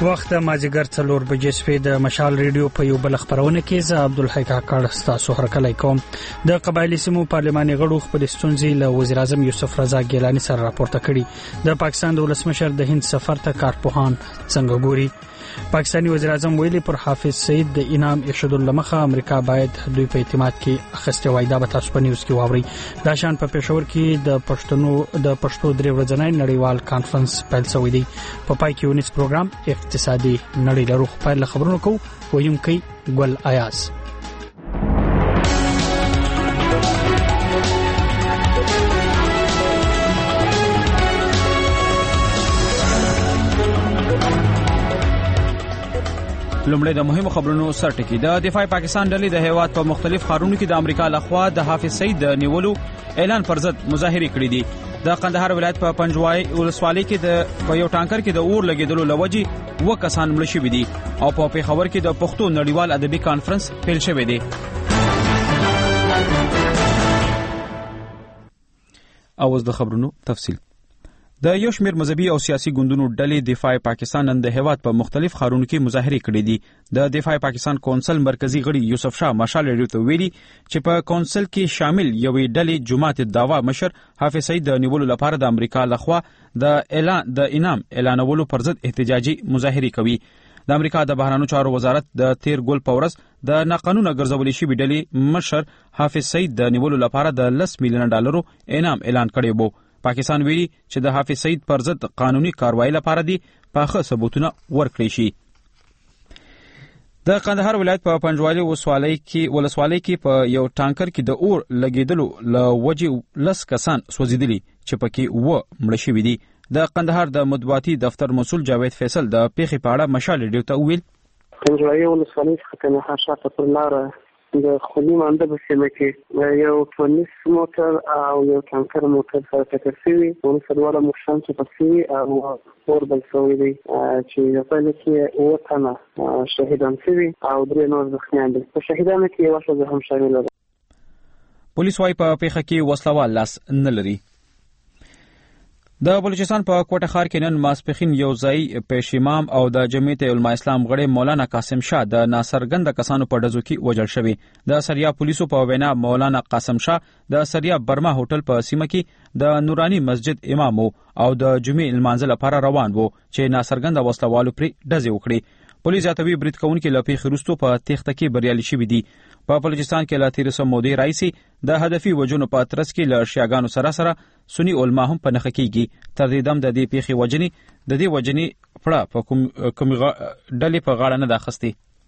وخت مازیګر 4 بجې سپې د مشال ریډیو په یو بل خبرونه کې زه عبدالحی کاکړ تاسو هرکلی کوم. د قبایلی سیمو پارلماني غړو خپل ستونزې له وزیر اعظم یوسف رضا ګیلانی سره راپورته کړي. د پاکستان د ولسمشر د هند سفر ته کارپوهان څنګه ګوري؟ پاکستاني وزیر اعظم ویلي پر حافظ سعید د انعام ارشاد المخه امریکا باید دوی په اعتماد کې اخیسته وای. دا به تاسو په نیوز کې واوري. دا شان په پېښور کې د پښتو درې ورځنی نړیوال کانفرنس پیل شوی دی. په پای کې ونیس پروګرام اقتصادي نړۍ له روخ پیل خبرونه کوو. ویونکي ګل ایاز. لومړی د مهمو خبرونو سرټکی. د دفاع پاکستان ډلې د هیواد په مختلف ښارونو کې د امریکا لخوا د حافظ سعید د نیولو اعلان پر ضد مظاهره کړې دي. د قندهار ولایت په پنجوای ولسوالۍ کې د یو ټانکر کې د اور لګیدلو لوجې 2 کسان مړ شوي دي او په پېښور کې د پښتو نړیوال ادبي کانفرنس پیل شوی دی. اوس د خبرونو تفصیل. د یو شمېر مذهبي او سیاسي ګوندونو ډلې دفاع پاکستان نن د هیواد په مختلف ښارونو کې مظاهره کړې دي. د دفاع پاکستان کونسل مرکزی غړي یوسف شاه مشال ریډیو ته ویلي چې په کونسل کې شامل یوې ډلې جماعت الدعوا مشر حافظ سعید د نیولو لپاره د امریکا لخوا د انعام اعلانولو پر ضد احتجاجي مظاهره کوي. د امریکا د بهرانو چارو وزارت د تیر ګول پورس د ناقانونه ګرځولې شوی ډلې مشر حافظ سعید د نیولو لپاره د $10 میلیون انعام اعلان کړی وو. پاکستان ویلي چې د حافظ سعید پر ضد قانوني کاروایی لپاره دي پاخه ثبوتونه ورکړي شي. د قندهار ولایت په پنجوالي ولسوالۍ کې په یو ټانکر کې د اور لګیدلو لوجې 10 کسان سوځیدلي چې پکې 2 مړه شوي دي. د قندهار د مطبوعاتي دفتر مسؤل جاوید فیصل د پیښې په اړه مشال ریډیو ته ویل پنجوالي ولسوالۍ څخه قندهار شاته پر لاره د خولي مانده په سیمه کې یو پولیس موټر او یو ټانکر موټر سره ټکر شوي. پولیس دواړه مخشان چپه شوي او اور بل شوی دی چې په پیل کې 2 تنه شهیدان شوي او 3 نور زخمیان دي. په شهیدانو کې یوه ښځه هم شامله ده. پولیس وايي په پیښه کې وسلوال لاس نه لري. د بلوچستان په کوټه ښار کې نن ماسپښین یو ځای پیش امام او د جمعیت علماء اسلام غړي مولانا قاسم شاه د ناصرګند کسانو په ډزو کې وژل شوی. د سریا پولیسو په وینا مولانا قاسم شاه د سریا برما هوټل په سیمه کې د نورانی مسجد امام او د جمعې لمانځه لپاره روان وو چې ناصرګند وسلوالو پر ډزې وکړي. پولیس زیاتوي برید کوونکي له پیښې وروسته په تېښته کې بریالي شوي دي. په بلوچستان کې له 1300 مودې راهیسې د هدفي وژنو په ترڅ کې له شیعاګانو سره سنی علما هم په نښه کېږي. تر دې دم د دې پیښې وجنې پړه په کومې ډلې په غاړه نه ده اخیستې.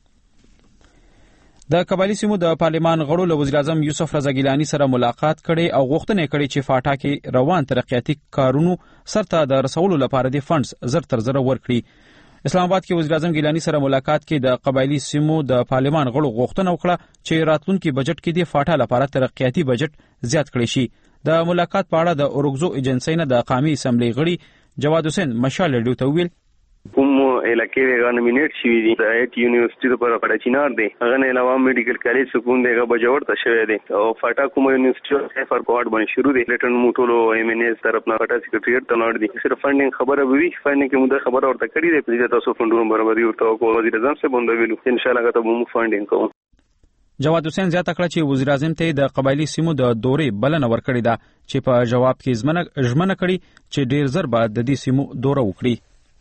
د قبایلی سیمو د پارلمان غړو له وزیر اعظم یوسف رضا ګیلانی سره ملاقات کړي او غوښتنه کړې چې فاټا کې روان ترقیاتي کارونو سرته د رسولو لپاره د فنډز زر تر زر ورکړي. اسلام آباد کې وزیر اعظم ګیلانی سره ملاقات کې د قبایلی سیمو د پارلمان غړو غوښتنه وکړه چې راتلونکي بجټ کې د فاټا لپاره ترقیاتي بجټ زیات کړي شي. د ملاقات په اړه د اورګزو ایجنسی نه د قومي اسمبلی غړي جواد حسین مشال ریډیو ته ویل کوم علاقې غا نومینیټ شوی دي د ایت یونیورسيټي لپاره په چینار دی. هغه نه علاوه میډیکل کالج سکون دی هغه بجوړ ته شوی دی او فاټا کوم یونیورسيټي فار کوارډ باندې شروع دی. لیټن موټولو ایم ان اس طرف نه فاټا سیکریټریټ ته لاړ دي. صرف فندینګ خبره وی فندینګ کې موږ خبره ورته کړې ده چې تاسو فندونو برابرۍ ورته کوو. وزیر اعظم سے بوند ویلو ان شاء الله ته موږ فندینګ کوو. جواد حسین زیاته کړه چې وزیر اعظم ته د قبایلی سیمو د دورې بلنه ورکړې ده چې په جواب کې ژمنه کړې چې ډیر زر به د دې سیمو دوره وکړي.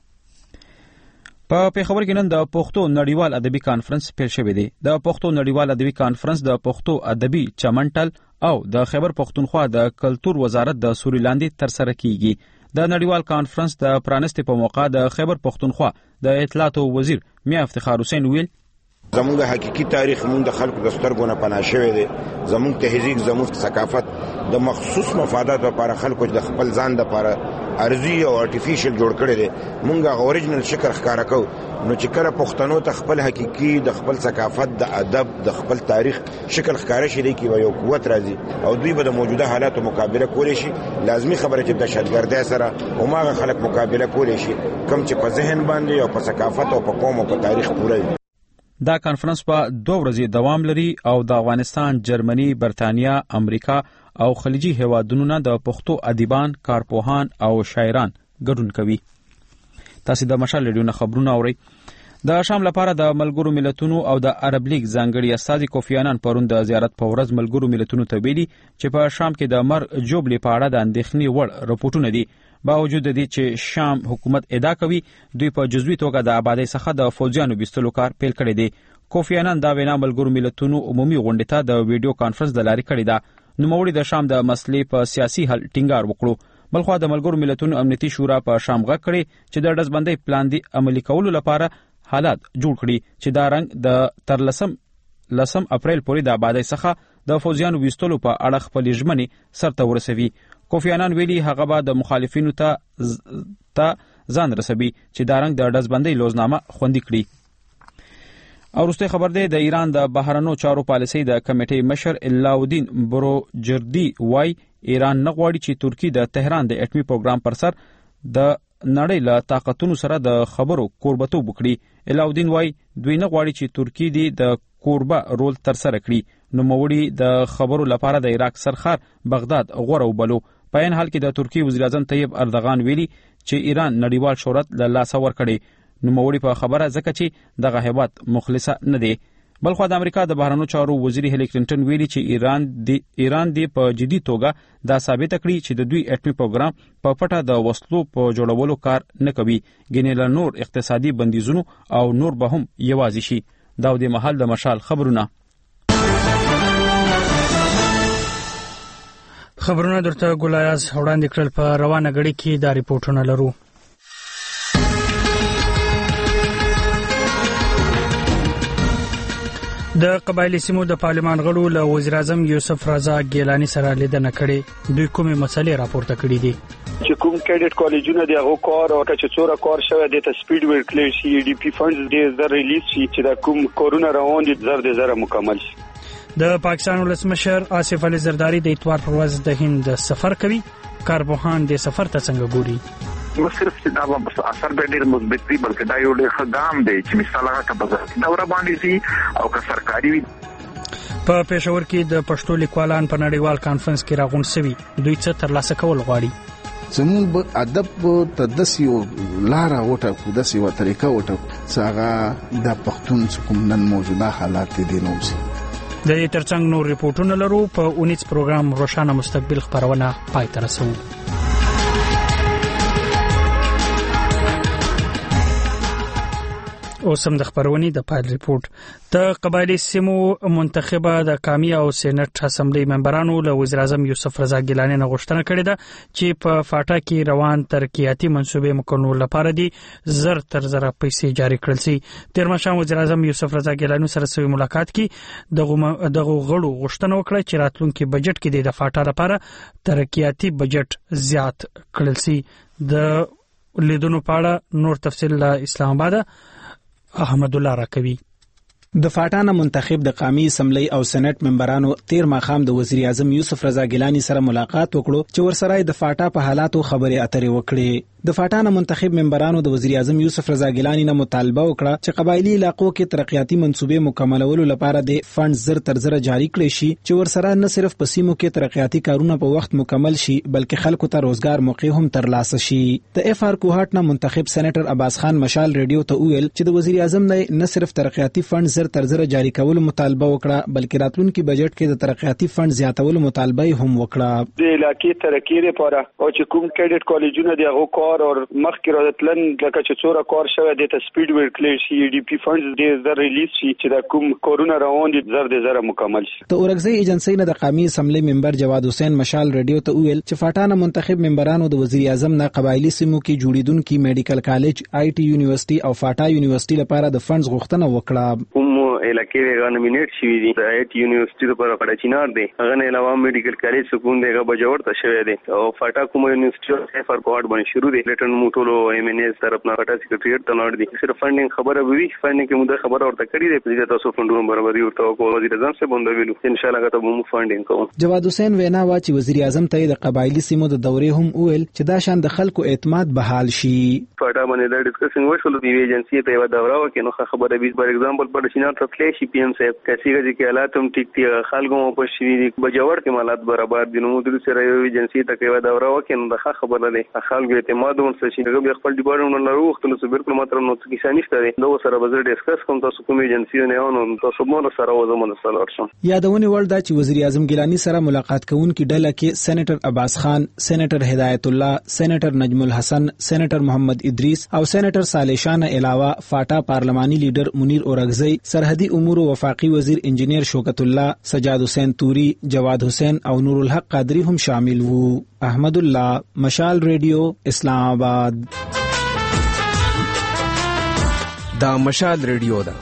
په پېښور کې نن د پښتو نړیوال ادبي کانفرنس پیل شوی دی. د پښتو نړیوال ادبي کانفرنس د پښتو ادبي چمنټل او د خیبر پښتونخوا د کلتور وزارت د سوري لاندې ترسره کیږي. د نړیوال کانفرنس د پرانستې په موقع د خیبر پښتونخوا د اطلاعاتو وزیر میا افتخار حسین ویل زمونږ حقيقي تاریخ مونږ د خلکو د سترګو نه پناه شوی دی. زمونږ تهذیب زمونږ ثقافت د مخصوص مفادات لپاره خلکو د خپل ځان لپاره ارزي او ارتفیشل جوړ کړی دی. مونږ اوریجنل شکل ښکارا کوو نو چې کله پښتنو ته خپل حقيقي د خپل ثقافت د ادب د خپل تاریخ شکل ښکارا شي دی کې یو قوت راځي او دوی به د موجوده حالاتو مقابله کولی شي. لازمی خبره چې د دهشتګردۍ سره هماغه خلک مقابله کولی شي کوم چې په ذهن باندې او په ثقافت او په قوم او په تاریخ پوره وي. دا کانفرنس په 2 ورځې دوام لري او د افغانستان، جرمني، برتانیا، امریکا او خلیجي هیوادونو نه د پښتو ادیبان، کارپوهان او شاعران ګډون کوي. تاسو د مشال ریډیو نه خبرونه اورئ. د شام لپاره د ملګرو ملتونو او د عرب لیگ ځانګړي استازي کوفی انان پرون د زیارت په ورځ ملګرو ملتونو ته ویلي چې په شام کې د مرګ جوړې په اړه د اندېښنې وړ رپورټونه دي. باوجود د دې چې شام حکومت ادعا کوي دوی په جزوي توګه د آبادی څخه د فوجیانو بیستلو کار پیل کړی دی. کوفی انان دا وینا ملګرو ملتونو عمومي غونډې ته د ویډیو کانفرنس د لارې کړې ده. نوموړي د شام د مسلې په سیاسي حل ټینګار وکړو. بلخوا د ملګرو ملتونو امنیتي شورا په شام غږ کړی چې د ډزبندۍ پلان دی عملي کولو لپاره حالات جوړ کړي چې دا رنګ د تر لسم اپریل پورې د آبادی څخه د فوجیانو ویستلو په اړه خپلې ژمنې سرته ورسوي. کوفی انان ویلي هغه به د مخالفینو ته ځان رسوي چې دا رنګ د ډزبندۍ لوزنامه خوندي کړي. او وروستی خبر دی د ایران د بهرنیو چارو پالیسۍ د کمیټې مشر علاءالدین بروجردي وایي ایران نه غواړي چې ترکی د تهران د اټومي پروګرام پر سر د نړۍ له طاقتونو سره د خبرو کوربتوب وکړي. علاءالدین وایي دوی نه غواړي چې ترکی د کوربه رول ترسره کړي. نوموړي د خبرو لپاره د عراق سرخار بغداد غوره وبلو. په عین حال کې د ترکی وزیر اعظم طیب اردغان ویلي چې ایران نړیوال شهرت له لاسه ورکړي. نوموړي په خبره ځکه چې دغه هیواد مخلصه نه دی. بلخوا د امریکا د بهرنیو چارو وزیر هیلي کلینټن ویلي چې ایران دی په جدي توګه دا ثابت کړي چې د دوی اټومي پروګرام په پټه د وسلو په جوړولو کار نه کوي. ګینې له نور اقتصادي بندیزونو او نور به هم یوازې شي. دا د محل د مشال خبرونه. خبرونه درته ګلایاز وړاندې کړل. په روانه غړي کې دا ریپورتونه لرو. د قبایلی سیمو د پارلمان غړو له وزیر اعظم یوسف رضا ګیلانی سره لیدنه کړې. دوی کومې مسلې راپورته کړې دي؟ چې کوم کیډټ کالجونه دی هغه کار او چې څوره کار شوی د سپیډ ورکړل شي ډي پی فندز د زر ریلیز شي چې دا کوم کورونه روان دي زر مکمل شي. د پاکستان ولسمشر آصف علي زرداری د اتوار پر ورځ د هند سفر کوي. کارپوهان د سفر ته څنګه ګوري؟ نو صرف دا به اثر به ډیر مثبت وي بلکې دا یو ډیر خدام دی چې مثال هغه کپاسټي دوره باندې سي او که سرکاري وي. په پېښور کې د پښتو لیکوالان په نړیوال کانفرنس کې راغون شوي. دوی څه ترلاسه کول غواړي؟ زموږ ادب ته داسې یو لاره وټاکو، داسې یوه طریقه وټاکو چې هغه د پښتون کوم نن موجوده حالات دي نه وسي. د دې ترڅنګ نور ریپورتونه لرو. په 19 پروګرام روښانه مستقبل خبرونه پای ته رسوو. اوسم د خبرونې د پایل ریپورت. د قبایلی سیمو منتخبه د قومي او سېنات اسمبلی ممبرانو له وزیر اعظم یوسف رضا ګیلانی نه غوښتنه کړې ده چې په فاټا کې روان ترقیاتي منصوبې مکمل لپاره دي زر تر زر پیسې جاری کړل شي. تیر ماښام وزیر اعظم یوسف رضا ګیلانی سره سوي ملاقات کې دغه غړو غوښتنه وکړه چې راتلونکي بجټ کې د فاټا لپاره ترقیاتي بجټ زیات کړل شي. د لیدونو په اړه نور تفصیل له اسلام آباد احمد الله راکوي. د فاټا منتخب د قومي اسمبلی او سېنات ممبرانو تیر ماښام د وزیر اعظم یوسف رضا ګیلانی سره ملاقات وکړو چې ورسره د فاټا په حالاتو خبرې اترې وکړې. د فاټا منتخب ممبرانو د وزیر اعظم یوسف رضا ګیلانی نه مطالبه وکړه چې قبایلی علاقو کې ترقیاتي منصوبې مکملولو لپاره د فند زر تر زر جاری کړي شي چې ورسره نه صرف په سیمو کې ترقیاتي کارونه په وخت مکمل شي بلکې خلکو ته روزګار موقع هم ترلاسه شي. د اف آر کوهاټ نه منتخب سېنیټر عباس خان مشال ریډیو ته ویل چې د وزیر اعظم نه صرف ترقیاتي فند زر تر زر جاری کولو مطالبه وکړه بلکې راتلونکي بجټ کې د ترقیاتي فند زیاتولو مطالبه هم وکړه. د علاقې ترقی لپاره او چې کوم کیډټ کالجونه دی هغه کار او مخکې راځتلن لکه چې څوره کار شوی د سپیډ ورکړل شي ډي پی فندز د زر ریلیز شي چې دا کوم کورونه روان دي زر مکمل شي. د اورګزۍ ایجنسی نه د قومي اسمبلی ممبر جواد حسین مشال ریډیو ته ویل چې فاټا منتخب ممبرانو د وزیر اعظم نه قبایلی سیمو کې جوړیدونکو میډیکل کالج آی ټي یونیورسيټي او فاټا یونیورسيټي لپاره د فندز غوښتنه وکړه. علاقې غو نومینیټ شوی دي د آی ټي یونیورسيټي لپاره په چینار دی هغه نه علاوه میډیکل کالج سکون دیغه بجوړ ته شوی دی او فاټا کوم یونیورسيټي سفر کوډ باندې شروع دی لیټن موټولو ایم ان اس طرف نه فاټا سیکریټریټ ته نور دی صرف فندینګ خبره وی فندینګ کې موږ خبره ورته کړی دی په تاسو فندونو برابرۍ ورته کوو وزیر اعظم سے بوند ویلو ان شاء الله غته مو فندینګ کوو. جواد حسین وینا وا چې وزیر اعظم ته د قبایلی سیمو د دورې هم ویل چې دا شان د خلکو اعتماد بحال شي. فاټا باندې د ډیسکشن وشول دی ایجنسی ته یو دوره وکړو خبره 20 بار ایگزامپل په شینار تطلع شي پی ام صاحب کسي چې حالات هم ټیک دي خلکو په شي بجوړ کې مالات برابر دي نو مدیر سره یو ایجنسی ته کې دا راوکې نو د خبره ده خلکو اعتماد ورسره شي هغه خپل ډیپارټمنټ نه وروخت نو بالکل ماته نو څه کیسه نشته ده نو سره به ډیسکس کوم تاسو کوم ایجنسی نه ونو تاسو مو سره وزمون سره ورشم یادونه ول دا چې وزیر اعظم ګیلانی سره ملاقات کوونکې ډله کې سېنیټر عباس خان، سېنیټر هدایت الله، سېنیټر نجم الحسن، سېنیټر محمد ادریس او سېنیټر صالح شاه نه علاوه فاټا پارلماني لیډر منیر اورغزی، سرحدي امور وفاقي وزیر انجینیر شوکت الله، سجاد حسین توری، جواد حسین او نور الحق قادری هم شامل وو. احمد الله، مشال ریډیو، اسلام آباد. دا مشال ریډیو ده.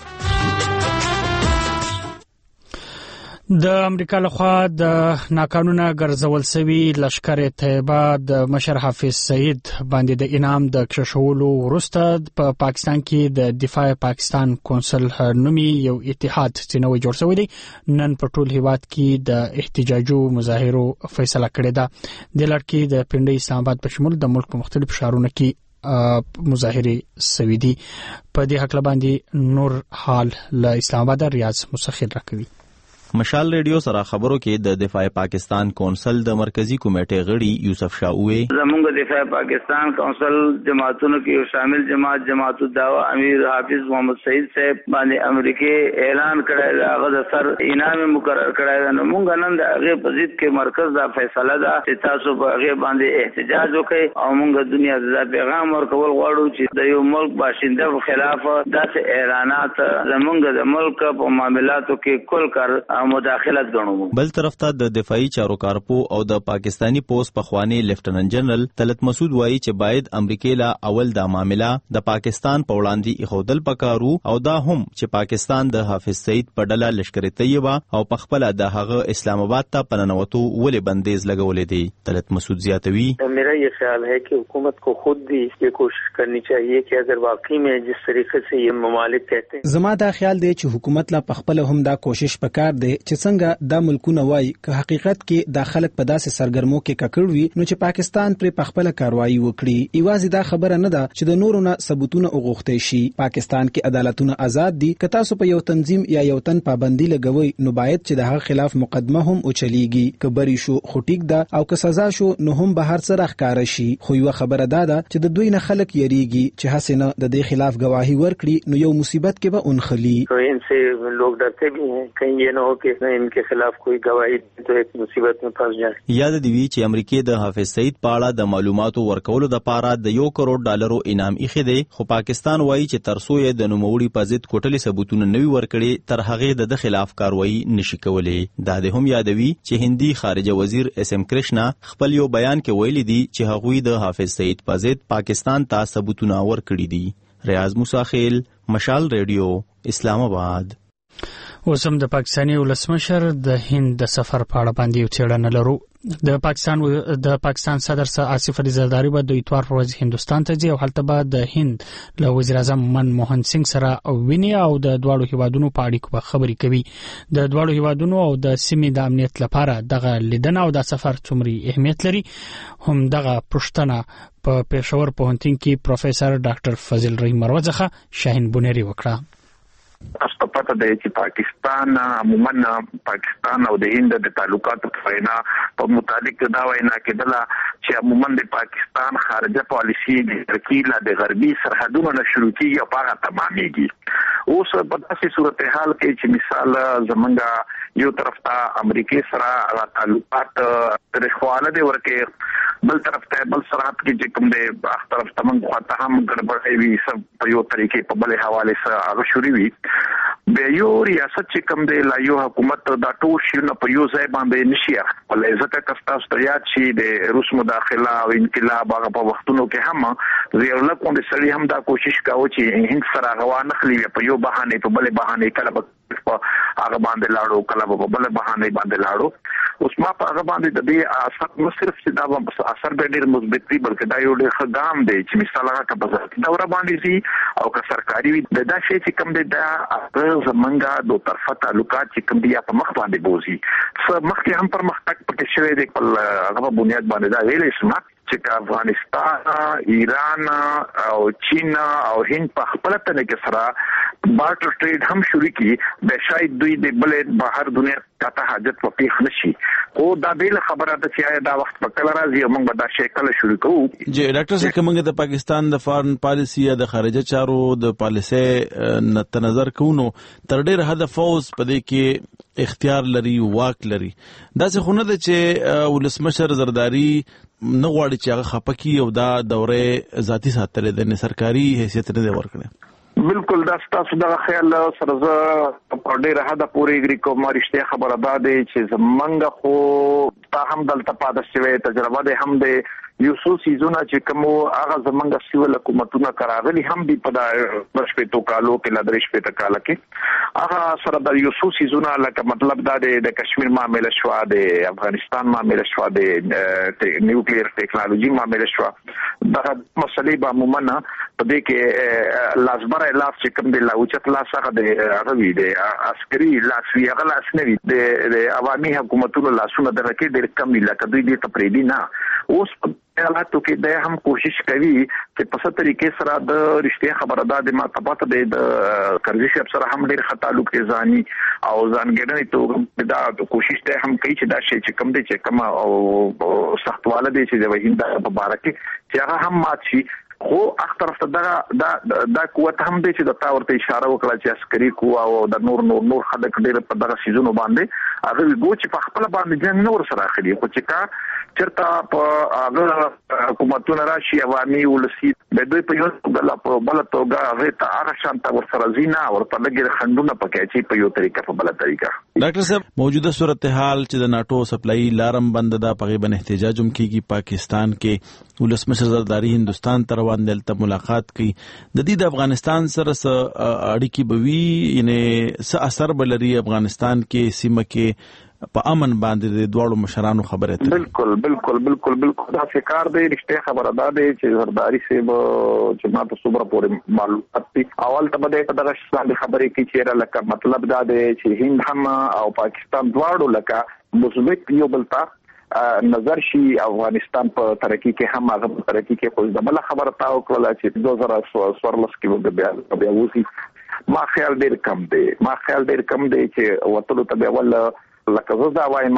د امریکا لخوا د ناقانونه ګرځول شوی لشکر طیبه د مشر حافظ سعید باندې د انعام د کششولو وروسته په پاکستان کې د دفاع پاکستان کونسل نومي یو اتحاد چې نوې جوړ شوی دی نن په ټول هیواد کې د احتجاجو مظاهرو فیصله کړې ده. د لړ د پنډۍ اسلام آباد په شمول د ملک په مختلف ښارونو کې مظاهره سوي دي. په دې حق باندې نور حال له اسلام آباد ریاض مسخر راکوي. مشال ریډیو سره خبرو کې د دفاع پاکستان کونسل د مرکزی کمیټې غړي یوسف شاووي زموږ دفاع پاکستان کونسل جماعتونو کې شامل جماعت الدعوه امیر حافظ محمد سعید صاحب باندې امریکای اعلان کړی دا غو د سر انعام مقرر کړی دا موږ نن د هغه په ضد کې مرکز دا فیصله ده چې تاسو په هغه باندې احتجاج وکړئ او موږ دنیا ته پیغام ورکول غواړو چې د یو ملک باشنده خلاف داسې اعلانات زموږ د ملک په معاملاتو کې کل کار مداخلت غنو. بل طرف ته د دفاعي چارو کارپو او د پاکستانی پوسټ پخوانی لیفټننټ جنرال طلعت مسعود وایي چې باید امریکای لا اول دا معاملې د پاکستان په وړاندې اخودل پکارو او دا هم چې پاکستان د حافظ سعید په ډله لشکر طیبه او په خپل د هغه اسلام آباد ته پننوتو ولې بندیز لګولې دي. طلعت مسعود زیاتوي मेरा ये ख्याल है कि हुकूमत को खुद भी ये कोशिश करनी चाहिए कि अगर वाकई में जिस तरीके से ये ममालिक कहते हैं زما دا خیال دی چې حکومت لا پخپل هم دا کوشش وکړ دی چې څنګه دا ملکونه وای که حقیقت کې دا خلک په داسې سرګرمو کې ککړ وي نو چې پاکستان پر پخپل کاروایی وکړي. ایوازې دا خبره نه ده چې د نورو نه ثبوتونه وغوښتي شي. پاکستان کې عدالتونه آزاد دي. که تاسو په یو تنظیم یا یو تن پابندي لګوي نو باید چې د هغه خلاف مقدمه هم اوچليږي. که بری شو خټیک ده او که سزا شو نو هم به هر څه راخکاره شي. خو یو خبره ده چې د دوی نه خلک یریږي چې حسنه د دې خلاف گواهی ورکړي نو یو مصیبت کې به اونخلي. इनसे लोग डरते भी हैं कहीं ये न हो कि इनके खिलाफ कोई गवाही तो एक मुसीबत में फंस जाए. یاد دی وی چې امریکای د حافظ سعید په اړه د معلوماتو ورکولو د پاره د $1 کروڑ انعام ایښی دی خو پاکستان وایي چې ترڅو یې د نوموړي په ضد کوټلي ثبوتونه نوي ورکړي تر هغه د خلاف کاروایی نشي کولای. دا د هم یادوي چې هندي خارجه وزیر اس ام کرشنا خپل یو بیان کې ویلي دي چې هغوی د حافظ سعید په ضد پاکستان ته ثبوتونه ورکړي دي. ریاض مساخیل، مشال ریډیو، اسلام آباد. اوسم د پاکستاني ولسمشر د هند د سفر په اړه باندې یو څېړنه لرو. د پاکستان صدر آصف علي زرداری به د اتوار پر ورځ هندستان ته ځي او هلته به د هند له وزیر اعظم منموهن سنگ سره ویني او د دواړو هیوادونو په اړیکو به خبرې کوي. د دواړو هیوادونو او د سیمې د امنیت لپاره دغه لیدنه او د سفر څومره اهمیت لري هم دغه پښتنه په پېښور پوهنتون کې پروفیسور ډاکټر فضل رحیم مروزخه شاهین بونری وکړه. تاسو پته دی چې پاکستان عموما پاکستان او د هند د تعلقاتو په وینا په متعلق دا وینا کېدله چې عموما د پاکستان خارجه پالیسي د ترکیله د غربي سرحدونو نه شروع کیږي او هغه تمامېږي. اوس په داسې صورتحال کې چې مثال زمونږ یو طرف ته امریکای سره تعلقات تر خواله دی ورکه بل طرف ته بل سرحد کې چې کوم دی هغه طرف ته موږ خواته هم ګډوډي وي سب په یو طریقې په بل حواله سره هغه شروع وي. به یو ریاست چې کوم دی لا یو حکومت دا ټول شي نه په یو ځای باندې نشي ولې ځکه کستا ستریات شي د روس مداخله او انقلاب هغه په وختونو کې هم زیرله کوم سړي هم دا کوشش کاوه چې هند سره غوا نخلي په یو بهانه په بل بهانه کله په هغه باندې لاړو کله په بل بهانه باندې لاړو. اوس ما په هغه باندې د دې اثر نو صرف چې دا اثر به ډیر مثبت وي بلکې دا یو ډیر خدام دی چې مثال هغه په دوره باندې سي او که سرکاري وي دا شی چې کوم دی دا زمونږه دوه طرفه تعلقات چې کوم دی په مخ باندې بوزي څه مخکې هم پر مخ پکې شوی دی په هغه بنیاد باندې دا ویلې اسما چې افغانستان، ایران او چین او هند په خپل تنه کې سره بارټر ټریډ هم شروع کی به شاید دوی د بلې بهر دنیا ته حاجت وپیخ نشي خو دا بیل خبره ده چې دا وخت په کله راځي موږ به دا شی کله شروع کوو. جی ډاکټر صاحب کومه د پاکستان د فارن پالیسی یا د خارجه چارو د پالیسي نظر کوونو تر ډیر حد فوز پدې کې اختیار لري واک لري دا څه خونه ده چې ولسمشر زرداری نه غواړي چې هغه خپکی او دا دوره ذاتی ساتره د سرکاري حیثیت نه ورکړي. بالکل دا ستاسو د خیال سره زه په ډیره حد پورې اګری کوم رښتیا خبره ده چې زمونږ خو تا هم دلته پاده شوی تجربه ده هم د یو څو سیزونه چې کوم هغه زمونږ سیول حکومتونه کراغلي هم دی په د شپږ کالو کې لدرش په کال کې هغه سره د یو څو سیزونه لکه مطلب دا د کشمیر معاملې شو د افغانستان معاملې شو د نیوکلیر ټیکنالوژي معاملې شو دا مسلې به عموما په دې کې لازبره لاس چې کوم د لاوچت لاس هغه د عربي د عسکري لاس وی هغه لاس نه وي د عوامي حکومتونو لاسونه د رکې ډېر کم لکه دوی دې تپریدي نه اوس حالاتو کې د هم کوشش کوي چې په څه طریقې سره د رښتیا خبردار د مطابقت د کرزي شپ سره هم ډېر تعلق ځاني او ځانګړنې ته دا کوشش ته هم کوي چې دا شی چې کم دي چې کم او سختواله دي چې د وهیندا په بارکه چې هغه هم مات شي خو اخ طرف ته دا قوت هم دي چې د تاورته اشاره وکړه چې عسکري قوه او د نور خلک ډېر په دغه سيزونو باندې هغه وګو چې په خپل باندې جنگ نور سره اخلي خو چې کا چرته په هغه حکومتونه راشي عوامي ولسی د دوی په یو بل توګه هغه ته هغه شانته ورسره زینا ورته لګي خندونه پکې چې په یو طریقه په بل طریقه. ډاکټر صاحب موجوده صورتحال چې د ناتو سپلای لارم بند ده په غیبن احتجاج هم کیږي پاکستان کې ولسمشر زرداری هندستان ته روان دلته ملاقات کوي د دې د افغانستان سره اړیکی بوي یعنی څه اثر بلري افغانستان کې سیمه کې په امن باندې د دوړو مشرانو خبره ته بالکل دا فکر دی رښتیا خبره ده چې زرداری سیب جماعت صبر پورې معلومات دي اول ته به دغه شان خبرې کې چې لکه مطلب دا دی چې هند هم او پاکستان دواړو لکه مثبت یو بلتا نظر شي افغانستان په ترقی کې هم هغه ترقی کې خو د بل خبره تاو کړل چې 2014 کې بیا وسی ما خیال ډیر کم دی چې وټلو ته به ول لکه زه دا وایم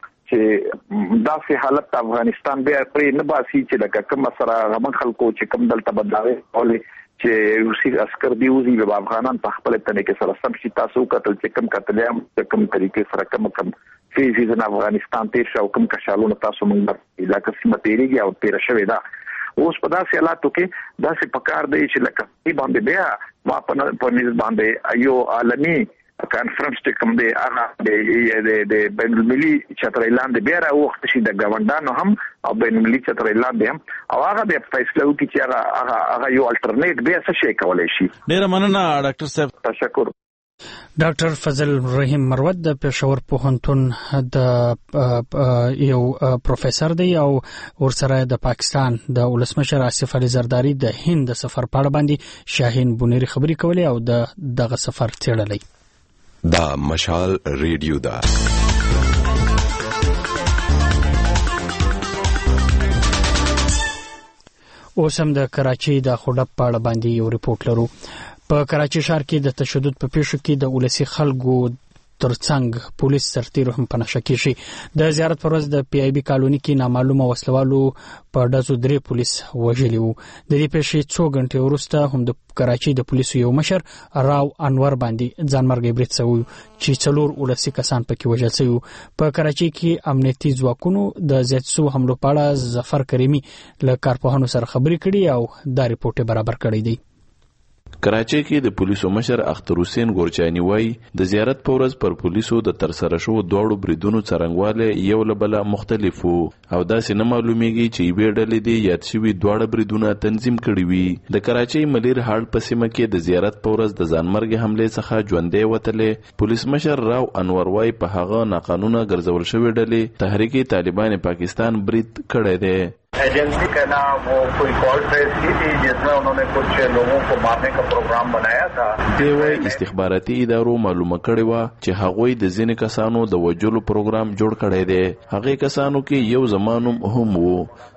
چې داسې حالت افغانستان بیا پرې نه باسي چې لکه کوم سره غمن خلکو چې کوم دلته بدلاوي ولې چې روسي عسكر دی وزي به افغانان په خپل تنه کې سره سم شي تاسو کتل چې کوم کتلام کوم طریقې سره کوم فیزي د افغانستان تیر شو کوم کشالونه تاسو موږ علاقې سم تیریږي او تیر شوی دا اوس په داسې حالاتو کې داسې پکار دی چې لکه ای باندې بیا ما په نسبت باندې یو عالمي کانفرنس ته کوم دی هغه د بین المللي چتر اعلان دی بیا راوخت شي د ګوندانو هم او بین المللي چتر اعلان دی او هغه د فیصله وکړي چې هغه یو الټرنیټ بیا څه شي کولای شي. ډیر مننه ډاکټر صاحب. تشکر. ډاکټر فضل رحیم مروت د پېښور پوهنتون د یو پروفیسور دی او ورسره د پاکستان د ولسمشر آصف علي زرداری د هند د سفر په اړه باندې شاهین بونیری خبري کولې او دغه سفر څېړلی. دا مشال ریډیو دا اوس هم د کراچۍ د خوډپ په اړه باندې یو ریپورت لرو. په کراچۍ ښار کې د تشدد په پیښو کې د ولسی خلکو ترڅنګ پولیس سرتیرو هم په نشه کې شي. د زیارت پر ورځ د پی ای بی کالونی کې نامعلومه وسلوالو په ډزو 3 پولیس وژلي وو. د دې پیښې 2 غنټې وروسته هم د کراچۍ د پولیسو یو مشر راو انور باندې ځانمرګي برید شوی چې 4 ولسی کسان پکې وژل شوی. په کراچۍ کې امنیتي ځواکونو د زیاتسو حملو په اړه ظفر کریمی له کارپوهانو سره خبرې کړي او دا ریپورت برابر کړی دی. کراچۍ کې د پولیسو مشر اختر حسین ګورچانی وایي د زیارت په ورځ پر پولیسو د ترسره شو دوړو بریدونو څرنګواله یو له بل مختلف وو او داسې نه معلومیږي چې یوې ډلې دې یاد شوي دوړه بریدونه تنظیم کړي وي. د کراچۍ ملیر هاړ په سیمه کې د زیارت په ورځ د ځانمرګي حملې څخه ژوندۍ وتلې. پولیس مشر راو انور وایي په هغه ناقانونه ګرځول شوې ډلې تحریک طالبان پاکستان برید کړی دی. एजेंसी का ना वो कोई कॉल ट्रेस की थी जिसमें उन्होंने कुछ लोगों को मारने का प्रोग्राम बनाया था. دیوی استخباراتي ادارو معلومه کړې و چې هغوی د ځینې کسانو د وژلو پروګرام جوړ کړی دی. هغه کسانو کې یو زمانوم هم وو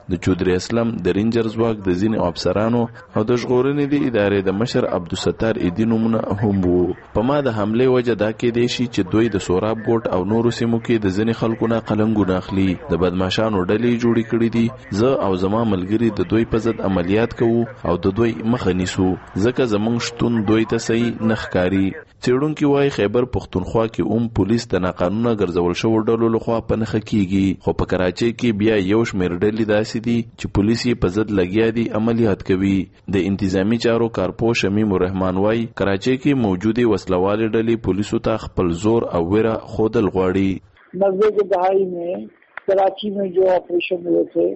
د چودري اسلام د رینجر ځواک د ځینې افسرانو او د ژغورنې د ادارې د مشر عبدالستار ایدی نومونه هم وو. په ما د حمله وجه دا کېدای شي چې دوی د سوراب ګوټ او نورو سیمو کې د ځینې خلکو نه قلنګونه اخلي. د بدمعشانو ډلې جوړې کړې دي. زه او زما ملګري د دوی په ضد عملیات کوو او د دوی مخه نیسو ځکه زمونږ شتون دوی ته صحیح نه ښکاري. څېړونکي وایي خیبر پښتونخوا کې پولیس د ناقانونه ګرځول شوو ډلو لخوا په نښه کیږي، خو په کراچۍ کې بیا یو شمېر ډلې داسې دي چې پولیس یې په ضد لګیا دي عملیات کوي. د انتظامی چارو کارپو شمیم الرحمن وایي کراچۍ کې موجودې وسلوالې ډلې پولیسو ته خپل زور او ویره ښودل غواړي. 90 के दहाई में कराची में जो ऑपरेशन हुए थे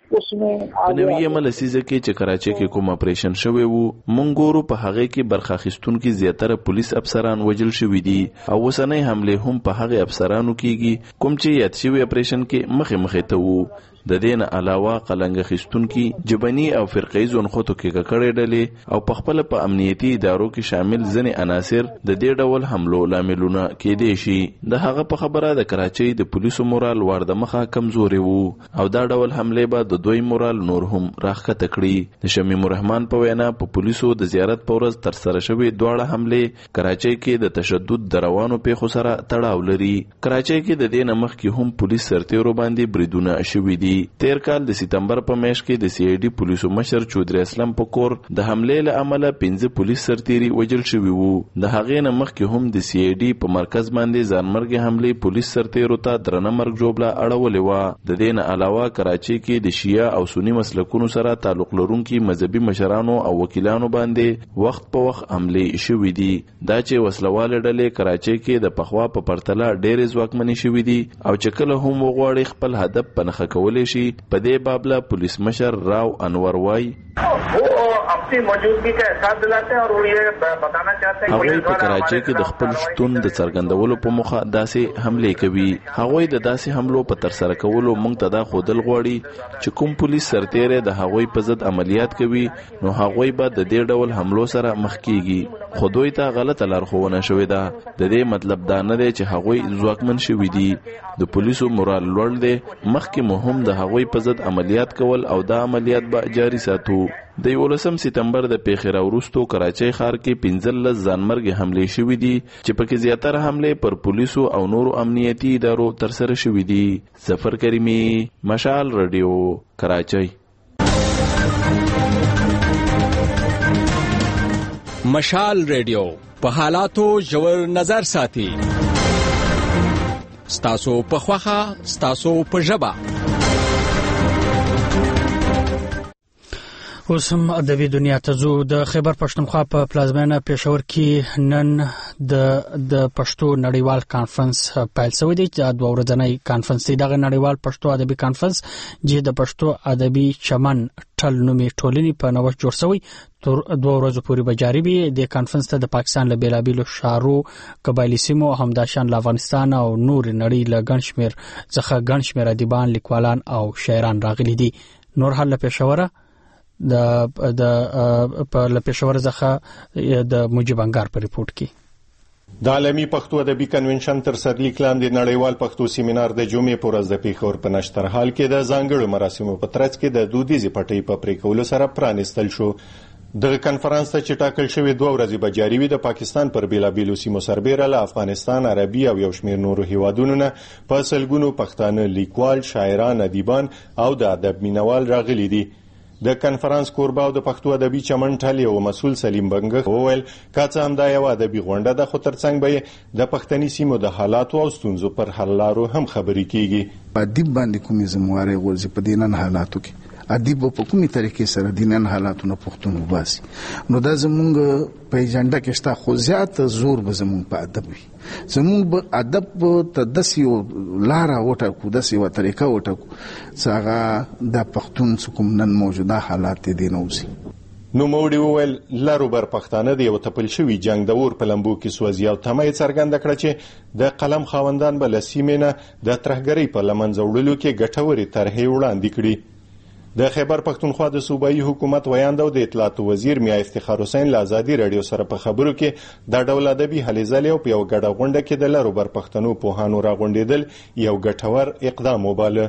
په نوې لسیزه کې چې کراچۍ کې کوم اپریشن شوی وو مونږ ګورو په هغه کې برخه اخیستونکي زیاتره پولیس افسران وژل شوي دي او اوسنۍ حمله هم په هغه افسرانو کېږي کوم چې یاد شوی اپریشن کې مخې ته وو. د دې نه علاوه قلنګ اخیستونکي جبني او فرقه‌ای ځونخوتو کې ککړې ډلې او په خپل په امنیتي ادارو کې شامل ځینې عناصر د دې ډول حملو لاملونه کېدای شي. د هغه په خبره د کراچۍ د پولیسو مورال ور د مخه کمزوري وو او دا ډول حمله به د دوی مورال نور هم راښکته کړي. د شمیم الرحمن په وینا په پولیسو د زیارت په ورځ ترسره شوې دواړه حملې کراچۍ کې د تشدد د روانو پیښو سره تړاو لري. کراچۍ کې د دې نه مخکې هم پولیس سرتیرو باندې بریدونه شوي دي. تیر کال د سپتمبر په میاشت کې د سی آی ډي پولیسو مشر چودري اسلام په کور د حملې له امله 15 پولیس سرتیري وژل شوي وو. د هغې نه مخکې هم د سی آی ډي په مرکز باندې ځانمرګي حملې پولیس سرتیرو ته درنه مرګ ژوبله اړولې وه. د دې نه علاوه کراچۍ کې د شیعه او سني مسلکونو سره تعلق لرونکي مذهبي مشرانو او وکیلانو باندې وخت په وخت حملې شوي دي. دا چې وسلواله ډلې کراچۍ کې د پخوا په پرتله ډېرې ځواکمنې شوي دي او چې کله هم وغواړي خپل هدف په نښه کولی شي. په دې بابله پولیس مشر راو انور وایي هغوی په کراچۍ کې د خپل شتون د څرګندولو په موخه داسې حملې کوي. هغوی د داسې حملو په ترسره کولو موږ ته دا ښودل غواړي چې کوم پولیس سرتیری د هغوی په ضد عملیات کوي نو هغوی به د دې ډول حملو سره مخ کیږي. خو دوی ته غلطه لارښوونه شوې ده. د دې مطلب دا نه دی چې هغوی ځواکمن شوي دي. د پولیسو مورال لوړ دی. مخکې مو هم د هغوی په ضد عملیات کول او دا عملیات به جاري ساتو. د 11 سپتمبر د پیښې راوروسته کراچۍ ښار کې 15 ځانمرګي حملې شوې دي چې پکې زیاتره حملې پر پولیسو او نورو امنیتي ادارو ترسره شوې دي. ظفر کریمی، مشال رادیو، کراچۍ. مشال رادیو په حالاتو ژور نظر ساتي. ستاسو په خوخه، ستاسو په ژبه. اوس هم ادبي دنیا ته ځو. د خیبر پښتونخوا په پلازمینه پېښور کې نن د پښتو نړیوال کانفرنس پیل شوی دی. دا 2 ورځنی کانفرنس دی. دغه نړیوال پښتو ادبي کانفرنس چې د پښتو ادبي چمن ټل نومي ټولنې په نوښت جوړ شوی تر 2 ورځې پورې به جاري وي. د کانفرنس ته د پاکستان له بیلابیلو شارو قبایلی سیمو همداشان له افغانستان او نور نړۍ له ګڼ شمېر څخه ګڼ شمېر ادیبان، لیکوالان او شاعران راغلي دي. نور حال له پېښوره د پېښور څخه د مجيب انګار په ریپورت کې د عالمي پښتو ادبي کنونشن تر سرلیک لاندې نړیوال پښتو سیمینار د جمعې په ورځ د پېښور په نشتر حال کې د ځانګړو مراسمو په ترڅ کې د دودیزې پټۍ په پریکولو سره پرانیستل شو. د کانفرنس ته چې ټاکل شوی 2 ورځې به جاري وي د پاکستان پر بیلابیلو سیمو سربېره له افغانستان، عربي او یو شمېر نورو هیوادونو نه په سلګونو پښتانه لیکوال، شاعران، ادیبان او د ادب مینوال راغلي دي. د کانفرنس کوربه او د پښتو ادبي چمن ټل یو مسؤل سلیم بنګ وویل کاڅه هم دا یو ادبي غونډه ده خو ترڅنګ به د پښتني سیمو د حالاتو او ستونزو پر حل لارو هم خبرې کیږي. ادب باندې کومې زموارې ورځي په دینن حالاتو کې ادب په کومې طریقې سره دینن حالاتو نه پښتون وباسي. نو دا زمونږ په ایجنډا کې شته خو زیات زور به زمونږ په ادب وي. زمونږ په ادب ته داسې لاره وټاکو، داسې یوه طریقه وټاکو چې هغه د پښتون کوم نن موجوده حالات دي نه اوسي. نوموړي وویل لارو بر پښتانه د یو تپل شوي جنگ د اور په لمبو کې سوځي او تمه یې څرګنده کړه چې د قلم خاوندان به له سیمې نه د ترهګرۍ په له منځه وړلو کې ګټورې طرحې وړاندې کړي. د خیبر پښتونخوا د صوبایي حکومت ویاند او د اطلاعات وزیر میا افتخار حسین له ازادي رادیو سره په خبرو کې د ډول ادبي هلې ځلې او په یو ګډه غونډه کې د لارو بر پښتنو پوهانو راغونډېدل یو ګټور اقدام وباله.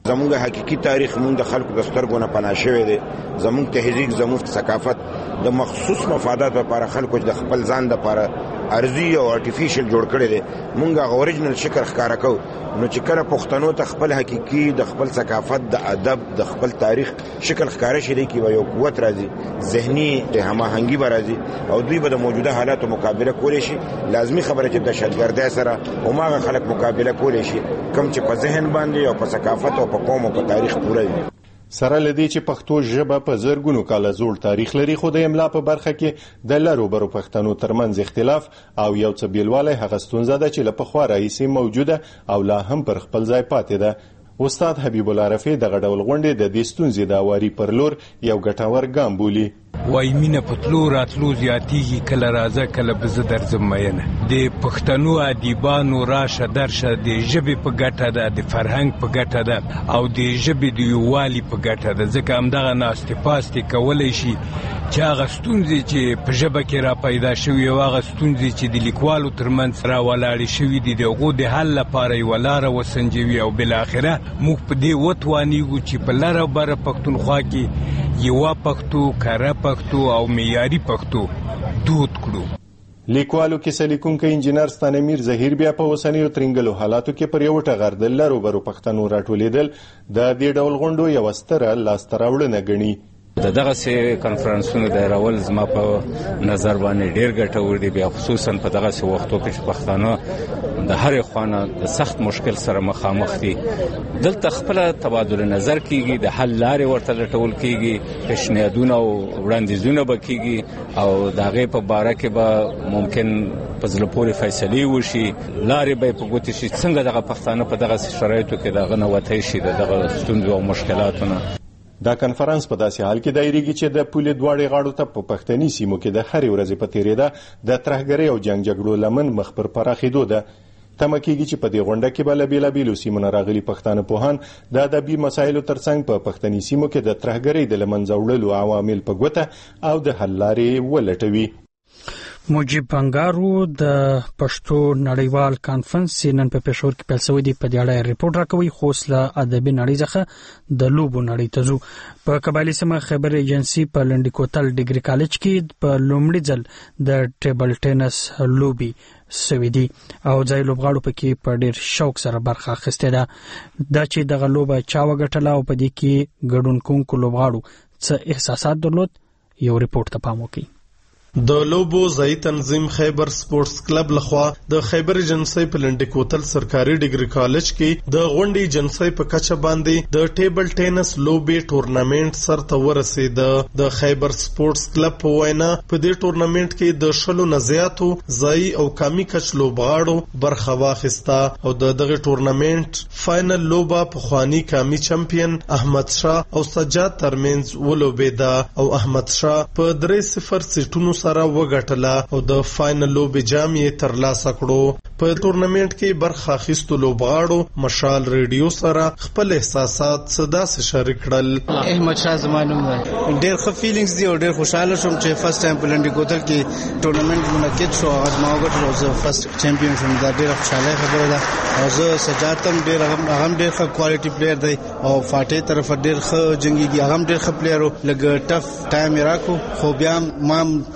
زمونږ حقيقي تاریخ مونږ د خلکو د سترګو نه پناه شوی دی. زمونږ تهذیب، زمونږ ثقافت د مخصوص مفادات لپاره خلکو د خپل ځان لپاره ارزي او آرټیفیشل جوړ کړی دی. مونږ اوریجنل شکل ښکارا کوو. نو چې کله پښتنو ته خپل حقيقي د خپل ثقافت، د ادب، د خپل تاریخ شکل ښکارا شي دی کې یو قوت راځي، ذهني هماهنګي به راځي او دوی به د موجوده حالاتو مقابله کولی شي. لازمي خبره چې د دهشتګردۍ سره هماغه خلک مقابله کولی شي کوم چې په ذهن باندې او په ثقافت او په قوم او په تاریخ پوره وي. سره لدی چې پښتو ژبه په زرګونو کاله زوړ تاریخ لري، خو د املا په برخه کې د لارو برو پښتنو ترمنځ اختلاف او یو څه بیلوالی هغه ستونزه ده چې له پخوا راهیسې موجوده او لا هم پر خپل ځای پاتې ده. استاد حبیب الله رفیع دغه ډول غونډې د دې ستونزې د اواري پر لور یو ګټور ګام بولي. وای مینه په تلو راتلو زیاتیږي، کله راځه کله به زه درځم مینه. د پښتنو ادیبانو راشه درشه د ژبې په ګټه ده، د فرهنګ په ګټه ده او د ژبې د یووالي په ګټه ده. ځکه همدغه ناستې پاستې کولی شي چې هغه ستونزې چې په ژبه کې را پیدا شوي او هغه ستونزې چې د لیکوالو ترمنځ را ولاړې شوي دي د هغو د حل لپاره یوه لاره وسنجوي او بالاخره موږ په دې وتوانیږو چې په لره بره پښتونخوا کې یوه پښتو، کره پښتو او معیاري پښتو دود کړو. لیکوالو کیسه لیکونکی انجینر ستانمیر زهیر بیا په اوسنیو ترنګلو حالاتو کې پر یو ټغر د لارو برو پښتنو راټولېدل د دې ډول غونډو یوه ستره لاسته راوړنه ګڼي. دغه کنفرانسونو دایرول زما په نظر باندې ډیر ګټور دي، بیا خصوصا په دغه وختو کې چې پښتانه د هرې خوانه د سخت مشکل سره مخامخ دي. دلته خپل تبادل نظر کیږي، د حل لارې ورته لټول کیږي، پیشنهادونه او وړاندیزونه به کیږي او د هغې په باره کې به ممکن په زړه پورې فیصلې وشي، لارې به یې په ګوتې شي څنګه دغه پښتانه په دغه شرایطو کې دغه نه وتی شي د دغه ستونزو او مشکلاتو نه. دا کنفرانس په داسې حال کې دایریږي چې د پولې دواړې غاړو ته په پښتني سیمو کې د هرې ورځې په تیریدا د ترهګرۍ او جنگ جګړو لمن مخ پر پراخېدو ده. تمه کېږي چې په دې غونډه کې به له بېلابېلو سیمو نه راغلي پښتانه پوهان د ادبي مسایلو ترڅنګ په پښتني سیمو کې د ترهګرۍ د له منځه وړلو عوامل په ګوته او د حل لارې ولټوي. مجيب بنگارو د پښتو نړیوال کانفرنس نن په پېښور کې پیل شوی دی. په دې اړه ریپورت راکوي. خوسله ادبي نړۍ څخه د لوبو نړۍ ته ځو. په قبایلی سیمه خبر ایجنسی په لنډی کوتل ډیګري کالج کې په لومړي ځل د ټیبل ټینس لوبي سوي دي او ځای لوبغاړو پکې په ډیر شوق سره برخه اخیسته ده. دا چې دغه لوبه چا وګټله او په دې کې ګډون کوونکو لوبغاړو څه احساسات درلود، یو ریپورت ته پام وکړئ. د لوبو ځای تنظیم خیبر سپورتس کلب لخوا د خیبر ایجنسی په لنډی کوتل سرکاري ډیګري کالج کې د غونډې ایجنسی په کچه باندې د ټیبل ټینس لوبي ټورنمنت سرته ورسید. د خیبر سپورتس کلب په وینا په دې ټورنمنت کې د 100 نه زیاتو ځای او کمی کچ لوبغاړو برخه واخیسته او دغه ټورنمنت فائنل لوبه په خواني کمی چمپیون احمد شاه او سجاد ترمنځ ولوبېده او احمد شاه په 3-0 سیټونو سره وګټله او د فائنل لوبې جام یې ترلاسه کړو. په ټورنمنت کې برخه اخیستو لوبغاړو مشال ریډیو سره خپل احساسات صدا سره شریک کړل. احمد شاه زمانو ډېر ښه فیلینګز دي او ډېر خوشاله شوم چې فرست ټایم په لنډی کوتل کې ټورنمنت منعقد شو او ما وګټل او زه فرست چمپیون شوم. دا ډېره خوشاله خبره ده او زه سجاد هم ډېر ښه کوالټي پلیئر دی او فاتح طرف ډېر ښه جنگيږي، هغه ډېر ښه پلیئر او لږ ټف ټایم یې راکو خو بیا ما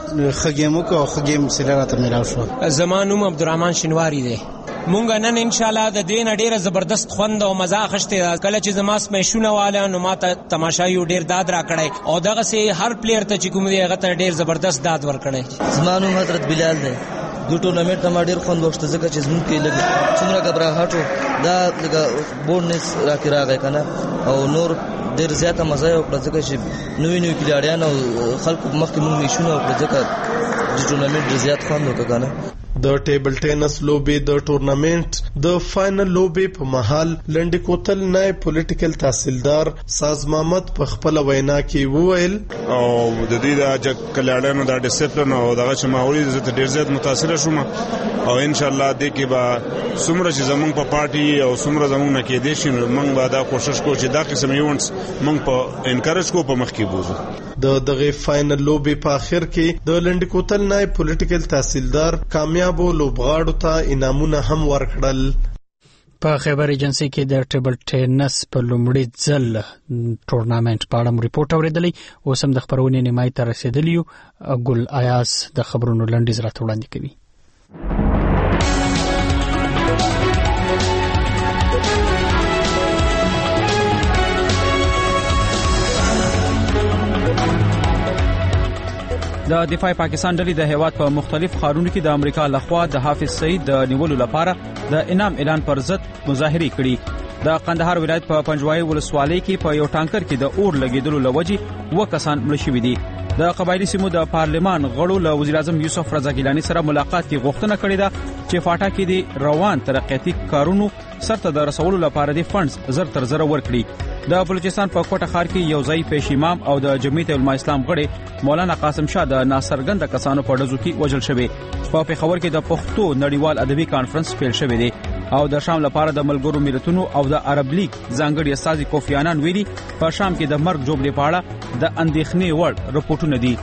خګیمو کو خګیم سره راته ملاو شو. زمانوم عبدالرحمن شنواری دی. مونږ نن ان شاء الله د دین ډیره زبردست خوند او مزه اخشته. کله چې زما سمشونه والا نو ماته تماشایو ډیر داد را کړی او دغه سي هر پلیئر ته چې کوم دی هغه ته ډیر زبردست داد ور کړی. زمانوم حضرت بلال دی. دو ټورنمنت ما ډیر خوند وخت ځکه چې زموږ کې لګ څومره غبرهټو دا لګ بورنس راکې راغی کنه او نور ډیر زیاته مزه یو کړ ځکه چې نوې کلیاړیان او خلکو مخکې موږ نشونه او ځکه د ټورنمنت ډیر زیات خوند وکړ کنه. د ټیبل ټینس لوبي د ټورنمنت د فائنل لوبي په محل لنډی کوتل نائب پولیټیکل تحصیلدار ساز محمد په خپل وینا کې وویل او د دې د کلیاړانو د ډیسپلین او دغه چې ماحولي عزت ډیر زیات متاثر شوم او ان شاء الله د کې با سمره چې زمونږ په پارټي او سمره زمونږ نه کې دي چې موږ به دا کوشش کوو چې دا قسم ایونټس موږ په انکریج کو په مخ کې بوزو. د دغه فائنل لوبي په اخر کې د لنډی کوتل نائب پولیټیکل تحصیلدار کامیابو لوبغاړو ته انعامونه هم ورکړل. په خیبر ایجنسی کې د ټیبل ټینس په لومړي ځل ټورنامنت په اړه ریپورت اوریدلې. اوس هم د خبرونې نیمای ته رسیدلی یو. ګل ایاز د خبرونو لنډیز راته وړاندې کوي. د دفاع پاکستان ډلې د هیواد په مختلف ښارونو کې د امریکا لخوا د حافظ سعید د نیولو لپاره د انعام اعلان پر ضد مظاهرې کړي. د قندهار ولایت په پنجوایي ولسوالۍ کې په یو ټانکر کې د اور لګیدلو لوجې 2 کسان مړ شوي دي. د قبایلی سیمو د پارلمان غړو له وزیر اعظم یوسف رضا ګیلانی سره ملاقات کې غوښتنه کړې ده چې فاټا کې د روان ترقیاتي کارونو سرته د رسولو لپاره د فنډز زر تر زر ورکړي. د بلوچستان په کوټه ښار کې یو ځای پیش امام او د جمعیت علماء اسلام غړي مولانا قاسم شاه د ناصرګند کسانو په ډزو کې وژل شوی. په پېښور کې د پښتو نړیوال ادبي کانفرنس پیل شوی دی او د شام لپاره د ملګرو ملتونو او د عرب لیگ ځانګړي استازي کوفی عنان ویلي په شام کې د مرګ جوړې په اړه د اندېښنې وړ رپورټونه دي.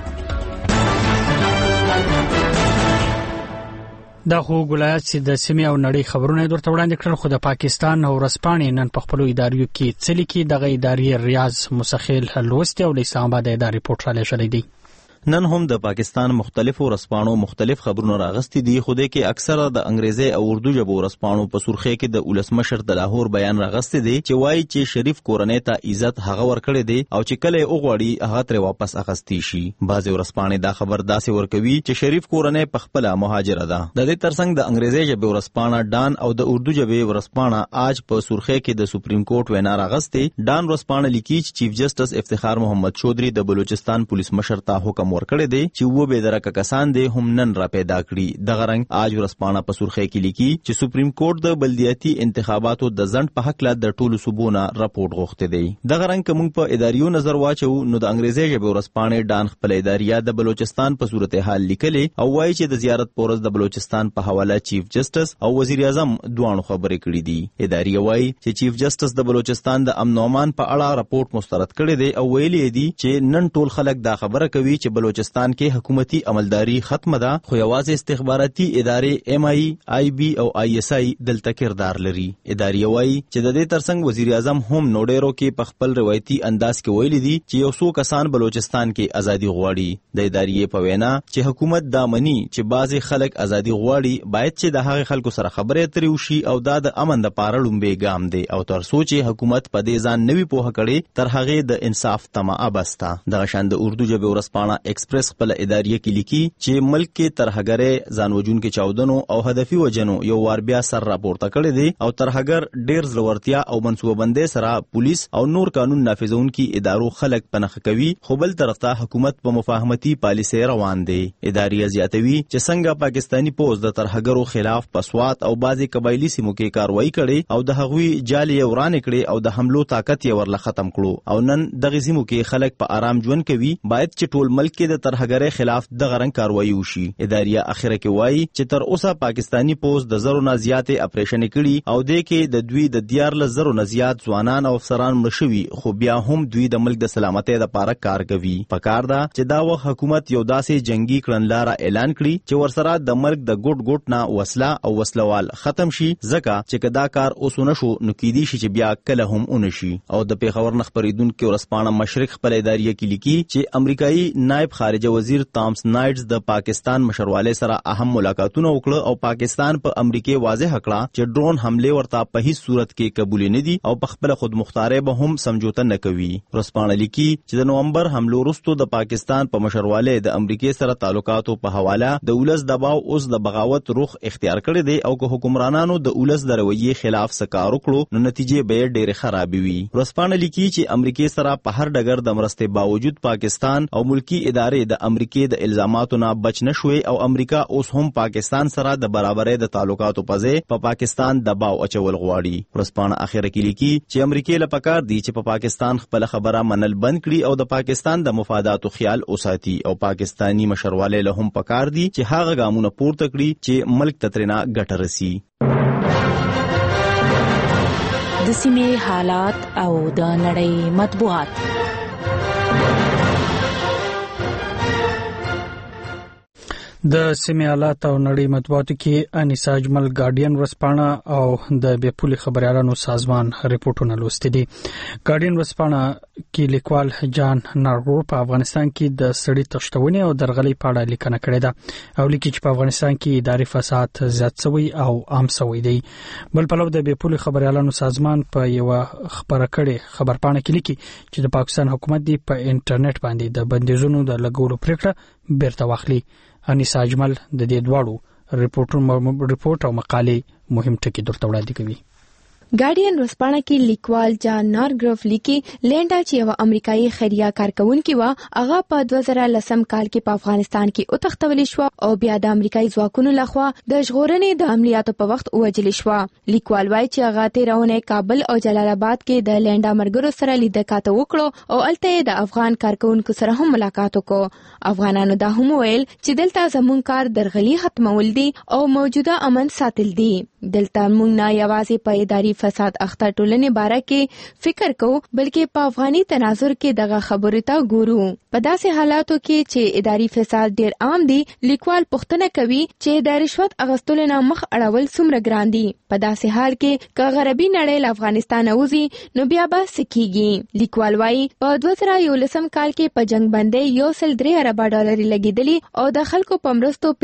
دا خو ګولایات چې د سیمې او نړۍ خبرونه درته وړاندې کړل. خو د پاکستان او ورځپاڼې نن په خپل اداریو کې څه لیکي دغه ادارې ریاض مسخیل لوستي او د اسلام آباد ادارې ریپورت را لېږلی دی. نن هم د پاکستان مختلفو ورځپاڼو مختلف خبرونه راغستي دي. خو د کې اکثره د انګریزي او اردو ژبو ورځپاڼو په سرخی کې د ولسمشر د لاهور بیان راغستي دي چې وایي چې شریف کورنۍ ته عزت هغه ورکړي دي او چې کله وغواړي هغه تر واپس اخستي شي. بعض ورځپاڼې دا خبر داسې ورکوي چې شریف کورنۍ په خپل مهاجره ده. د دې ترڅنګ د انګریزي ژبې ورځپاڼه ډان او د اردو ژبې ورځپاڼه آج په سرخی کې د سپریم کورټ وینا راغستي. ډان ورځپاڼه لیکي چې چیف جسټس افتخار محمد چودھری د بلوچستان پولیس مشر ته حکم ورکړی دی چې و به درکه کسان دي هم نن را پیدا کړي. دغه رنګ آج ورځپاڼه په سرخی کې لیکي چې سپریم کورټ د بلدیاتي انتخاباتو د ځنډ په حق له د ټولو صوبونو راپورټ غوښتي دی. دغه رنګ کوم په اداریو نظر واچو نو د انګریزي ژبې ورځپاڼه ډان خپل اداریا د بلوچستان په صورتحال لیکلې او وایي چې د زیارت پورز د بلوچستان په حواله چیف جسټس او وزیر اعظم دوه خبرې کړې دي. اداریا وایي چې چیف جسټس د بلوچستان د امن او امان په اړه راپورټ مسترد کړی دی او ویلي دي چې نن ټول خلک دا خبره کوي چې بلوچستان کې حکومتي عملداري ختمه ده خو یوازې استخباراتي ادارې ایم آی بی او آی اس آی دلته کردار لري. ادارې وایي چې د دې ترڅنګ وزیر اعظم هم نوډیرو کې په خپل روایتي انداز کې ویلي دي چې یو څو کسان بلوچستان کې ازادي غواړي. د ادارې په وینا چې حکومت دا مني چې بعضي خلک ازادي غواړي باید چې د هغه خلکو سره خبرې اترې وشي او دا د امن لپاره لومبي ګام دی او تر څو چې حکومت په دې ځان نوي پوهه کړي تر هغه د انصاف تمه ابستا. د شاند اردو ژبه ورځپاڼه ایکسپریس خپل ادارې کې لیکي چې ملک کې ترهګرې ځانوجون کې چاودنو او هدفي وجنو یو وار بیا سر راپورته کړی دی او ترهګر ډیر زړورتیا او منصوبه بندۍ سره پولیس او نور قانون نافذونکي ادارو خلک پنخ کوي خو بل طرف ته حکومت په مفاهمتي پالیسي روان دی. ادارې زیاتوي چې څنګه پاکستانی پوز د ترهګرو خلاف په سوات او بعضي قبایلی سیمو کې کاروایی کړي او د هغوی جالې وران کړي او د حملو طاقت یې ورله ختم کړو او نن دغه سیمو کې خلک په آرام ژوند کوي. باید چې ټول ملک کې د ترهګرۍ خلاف دغه رنګ کاروایی وشي. ادارې اخره کې وایي چې تر اوسه پاکستانی پوز د زرو نه زیاتې اپریشن کړي او د کې د دوی د 14 نه زیات ځوانان او افسران مړ شوي خو بیا هم دوی د ملک د سلامتۍ لپاره کار کوي. پکار ده چې دا وخت حکومت یو داسې جنگي کړنلاره اعلان کړي چې ورسره د ملک د ګډ نه وسله او وسلوال ختم شي ځکه چې کدا کار اوسونه شو نو کېدی شي چې بیا کله هم اونشي. او د پیښور نخبریدونکو ورځپاڼه مشرق خپل ادارې کې لیکي چې امریکایي نائب خارجه وزیر تامس نایټس د پاکستان مشرواله سره اهم ملاقاتونه وکړه او پاکستان په امریکای واضح کړه چې ډرون حمله ورته په هیڅ صورت کې قبول نه دي او په خپل خود مختاره به هم سمجوته نه کوي. ورځپاڼه لیکي چې د نومبر حملو وروسته د پاکستان په مشرواله د امریکای سره تعلقاتو په حواله د ولس دباو اوس د بغاوت رخ اختیار کړی دی او که حکمرانانو د ولس د رویې خلاف سکار وکړو نو نتیجې به ډېر خراب وي. ورځپاڼه لیکي چې امریکای سره په هر ډګر د مرستې باوجود پاکستان او ملکی ادارې د امریکای د الزاماتو نه بچ نشوي او امریکا اوس هم پاکستان سره د برابرۍ د تعلقاتو په ځای په پاکستان دباو اچول غواړي. ورځپاڼه اخره کې لیکي چې امریکای له پکار دی چې په پاکستان خپل خبره منل بند کړي او د پاکستان د مفاداتو خیال اوساتي او پاکستانی مشرواله له هم پکار دی چې هغه ګامونه پورته کړي چې ملک تترینا ګټه رسي. د سیمې حالات او د نړۍ مطبوعات. د سیمې حالات او نړۍ مطبوعاتو کې انیسا اجمل ګارډین ورځپاڼه او د بېپولي خبريالانو سازمان ریپورتونه لوستي دي. ګارډین ورځپاڼه کې لیکوال جان نارګور په افغانستان کې د سړي تښتونې او درغلۍ په اړه لیکنه کړې ده او لیکي چې په افغانستان کې اداري فساد زیات شوی او عام شوی دی. بل پلو د بېپولي خبريالانو سازمان په یو خبره کړې خبرپاڼه کې لیکي چې د پاکستان حکومت دی په انټرنیټ باندې د بندیزونو د لګولو پریکړه بیرته واخلي. انیسا اجمل د دې دواړو ریپورت او مقالې مهم ټکي درته وړاندې کوي. ګارډین ورځپاڼه کې لیکوال جان نارګروف لیکي لینډا چې یو امریکایي خیریه کارکونکې و هغه په 2010 کال کې په افغانستان کې اوتښتول شو او بیا د امریکایي ځواکونو لخوا د ژغورنې د عملیاتو په وخت وژل شو. لیکوال وايي چې هغه تیرونه کابل او جلال آباد کې د لینډا مرګرو سره لیدکاته وکړو او الته د افغان کارکونکو سره هم ملاقات وکړو. افغانانو دا هم ویل چې دلته زموږ کار درغلي ختمول دي او موجوده امن ساتل دي. دلته موږ نه یوازې په اداري فساد اخته ټولنې باره کې فکر کوو بلکې په افغاني تناظر کې دغه خبرې ته ګورو. په داسې حالاتو کې چې اداري فساد ډیر عام دي لیکوال پوښتنه کوي چې د رشوت اخیستلو نه مخ اړول څومره ګران دي. په داسې حال کې که غربي نړۍ له افغانستان وځي نو بیا به څه کیږي. لیکوال وايي په 2011 کال کې په جنگ باندې 1.3 اربه ډالر لګیدلي او د خلکو په مرستو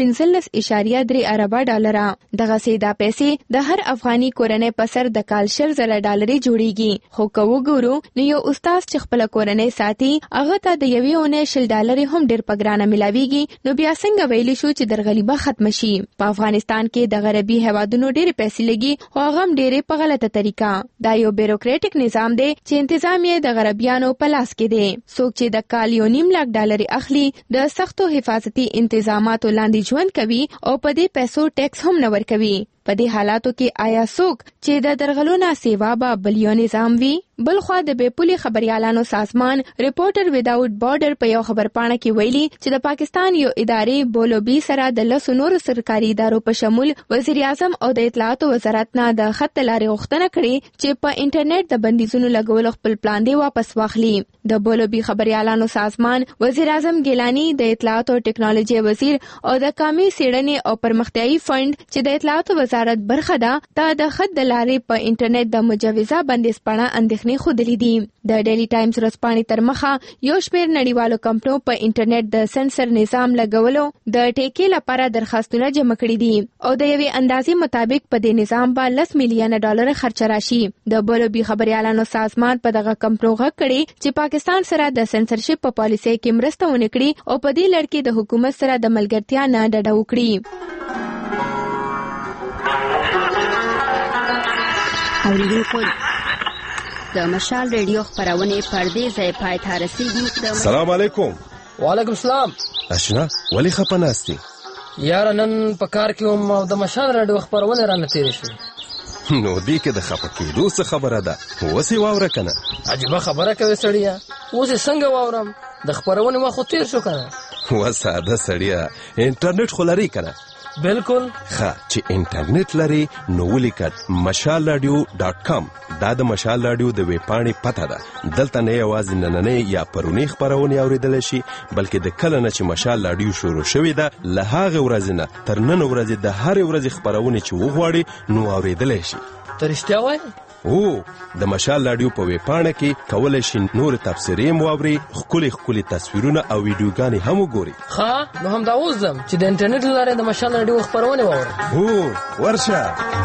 15.3 اربه ډالر. دغه سیدا پیسې د هر افغاني کورنۍ په سر د کال 10,000 ډالر جوړیږي. خو که وګورو نو یو استاد چې خپل کورنۍ ساتي هغه ته د یوې اونۍ 10 ډالر هم ډیر په ګرانه ملاويږي. نو بیا څنګه ویلی شو چې درغلي به ختم شي؟ په افغانستان کې د غربي هوادونو ډیر پیسې لګي او هغه هم ډیر په غلطه طریقه. دا یو بیروکریټک نظام دی چې انتظام یې د غربیانو په لاس کې دی. څوک چې د کال 1.5 لک ډالر اخلي د سختو حفاظتي انتظاماتو لاندې ژوند کوي او په دې پیسو ټیکس هم نه ورکوي. په دې حالاتو کې آیا څوک چې د درغلو نه سیوا به بل یو نظام وي؟ بلخوا د بېپولي خبريالانو سازمان ریپورټر ویداوت بارډر په یو خبرپاڼه کې ویلي چې د پاکستان یو ادارې بولوبي سره د 10 نورو سرکاري ادارو په شمول وزیر اعظم او د اطلاعاتو وزارت نه د خط لارې غوښتنه کړې چې په انټرنیټ د بندیزونو لګولو خپل پلان دی واپس واخلي. د بولوبي خبريالانو سازمان وزیر اعظم ګیلانی د اطلاعاتو او ټکنالوژي وزیر او د قومي څېړنې او پرمختیايي فند چې د اطلاعاتو وزارت برخه ده ته د خط لارې په انټرنیټ د مجوزه بندیز په اړه اندېښنې خودلی دي. د ډیلی ټایمز ورځپاڼې تر مخه یو شمېر نړیوالو کمپنیو په انټرنیټ د سنسر نظام لګولو د ټیکې لپاره درخواستونه جمع کړي دي او د یوې اندازې مطابق په دې نظام به 10 میلیونه ډالر خرچ راشي. د بولوبي خبريالانو سازمان په دغه کمپنیو غږ کړي چې پاکستان سره د سنسرشپ په پالیسۍ کې مرسته ونه کړي او په دې لړ کې د حکومت سره د ملګرتیا نه ډډه وکړي. اوریدونکو د مشال ریډیو خبرونه پردې ځای پای ته رسیدي. سلام علیکم. وعلیکم السلام. اشنا ولی خپناستی یار نن په کار کې هم د مشال ریډیو خبرونه را نتیری شو. نو دې کې د خپکېدو څه خبره ده؟ وسې واوره کنه. عجیبه خبره کوي سړیا. اوس څنګه واورم؟ د خبرونه وخت تیر شو کنه. وساده سړیا انټرنیټ خو لري کنه. بالکل. ښه چې انټرنیټ لري نو ولیکئ mashalradio.com. دا د مشال رادیو د ویبپاڼې پته ده. دلته نه یوازې نننۍ یا پرونی خبرونه اوریدل شي بلکې د کله نه چې مشال رادیو شروع شوې ده له هغه ورځې نه تر نن ورځې د هر ورځې خبرونه چې وغواړي نو اوریدل شي. ته رښتیا وایې؟ او د مشال رادیو په ویبپاڼه کې کولای شي نور تفسیرې مواوري ښکلي تصویرونه او ویډیوګانې هم وګوري. ښه نو هم دا وزم چې د انټرنیټ لاره د مشال رادیو خبرونه واورم. او ورشه.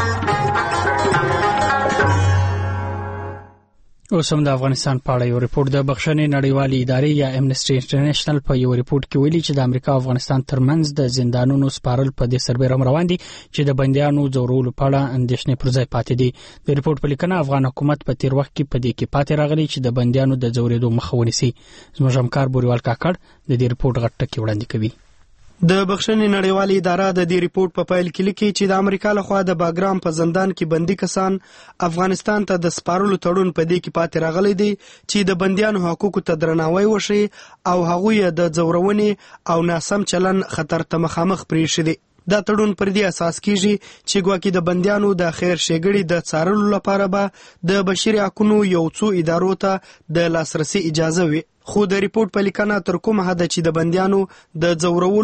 اوس هم د افغانستان په اړه یو ریپورت د بخښنې نړیوالې ادارې یا امنیسټي انټرنیشنل په یو ریپورت کې ویلي چې د امریکا او افغانستان ترمنځ د زندانونو سپارل په دې سربېره روان دي چې د بندیانو ځورولو په اړه اندېښنې پر ځای پاتې دي. د ریپورت په لیکنه افغان حکومت په تیر وخت کې په دې کې پاتې راغلی چې د بندیانو د ځورېدو مخه ونیسي. زموږ همکار بوریوال کاکړ د دې ریپورت غټ ټکي وړاندې کوي. د بخښنې نړیوالې اداره د دې ریپورت په پیل کې لیکي چې د امریکا لخوا د باګرام په زندان کې بندي کسان افغانستان ته د سپارلو تړون په دې کې پاتې راغلی دی چې د بندیانو حقوقو ته درناوی وشي او هغوی د ځورونې او ناسم چلن خطر ته مخامخ پرېښي دي. دا تړون پر دې اساس کیږي چې ګواکې د بندیانو د خیر ښېګړې د څارلو لپاره به د بشري حقوقو یو څو ادارو ته د لاسرسي اجازه وي. خو د ریپورت په لیکنه تر کومه حده چې د بندیانو د ځورولو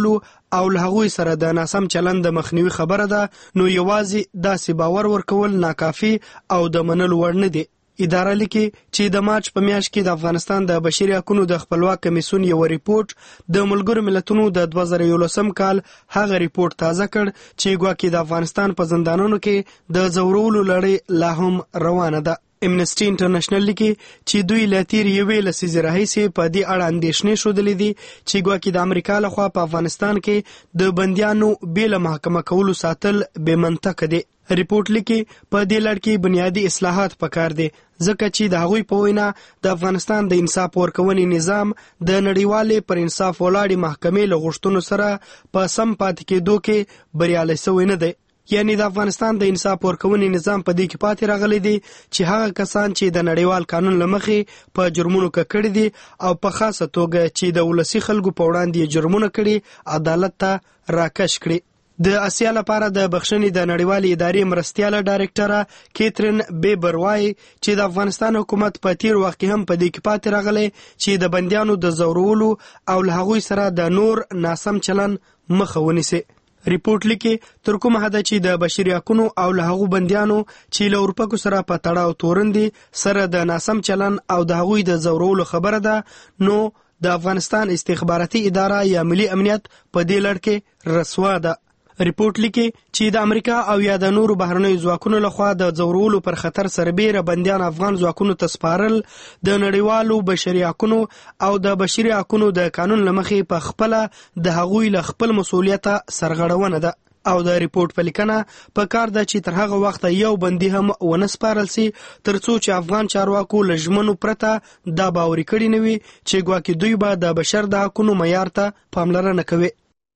او له هغوی سره د ناسم چلند د مخنیوي خبره ده، نو یوازې داسې باور ورکول ناکافي او د منلو وړ نه دي. اداره لیکي چې د مارچ په میاشت کې د افغانستان د بشري حقوقو د خپلواک کمیسیون یو ریپورت د ملګرو ملتونو د 2011 کال هغه ریپورت تازه کړ چې ګواکې د افغانستان په زندانونو کې د ځورولو لړۍ لا هم روانه ده. امنسټي انټرنیشنل لیکي چې دوی له تیر یوې لسیزې راهیسې په دې اړه اندېښنې ښودلې دي چې ګواکې د امریکا لخوا په افغانستان کې د بندیانو بې له محاکمه کولو ساتل بې منطقه دي. ریپورت لیکي په دې لړ کې بنیادي اصلاحات پکار دي، ځکه چې د هغوی په وینا د افغانستان د انصاف ورکونې نظام د نړیوالې پر انصاف ولاړې محکمې له غوښتنو سره په سم پاتې کېدو کې بریالی شوی نه دی. یعنی د افغانستان د انصاف ورکونې نظام په دې کې پاتې راغلی دی چې هغه کسان چې د نړیوال قانون له مخې په جرمونو ککړي دي او په خاصه توګه چې د ولسي خلکو په وړاندې جرمونه کړي عدالت ته راکش کړي. د اسیا لپاره د بخښنې د نړیوالې ادارې مرستیاله ډایرکټره کیترین بیبر وایي چې د افغانستان حکومت په تیر وخت کې هم په دې کې پاتې راغلی چې د بندیانو د ځورولو او له هغوی سره د نور ناسم چلن مخه ونیسي. ریپورت لیکي تر کومه حده چې د بشري حقوقو او له هغو بندیانو چې له اروپا سره په تړاو تورن دي سره د ناسم چلن او د هغوی د ځورولو خبره ده، نو د افغانستان استخباراتي اداره یا ملي امنیت په دې لړ کې رسوا ده. ریپورت لیکي چې د امریکا او یا د نورو بهرنیو ځواکونو لخوا د ځورولو پر خطر سربیره بندیان افغان ځواکونو ته سپارل د نړیوالو بشري حقوقو او د بشري حقوقو د قانون له مخې په خپله د هغوی له خپل مسؤلیته سرغړونه ده. او د ریپورت په لیکنه په کار ده چې تر هغه وخت یو بندي هم ونه سپارل سي ترڅو چې افغان چارواکو له ژمنو پرته دا باوري کړي نه وي چې ګواکې دوی به د بشر د حقوقو معیار ته پاملرنه کوي.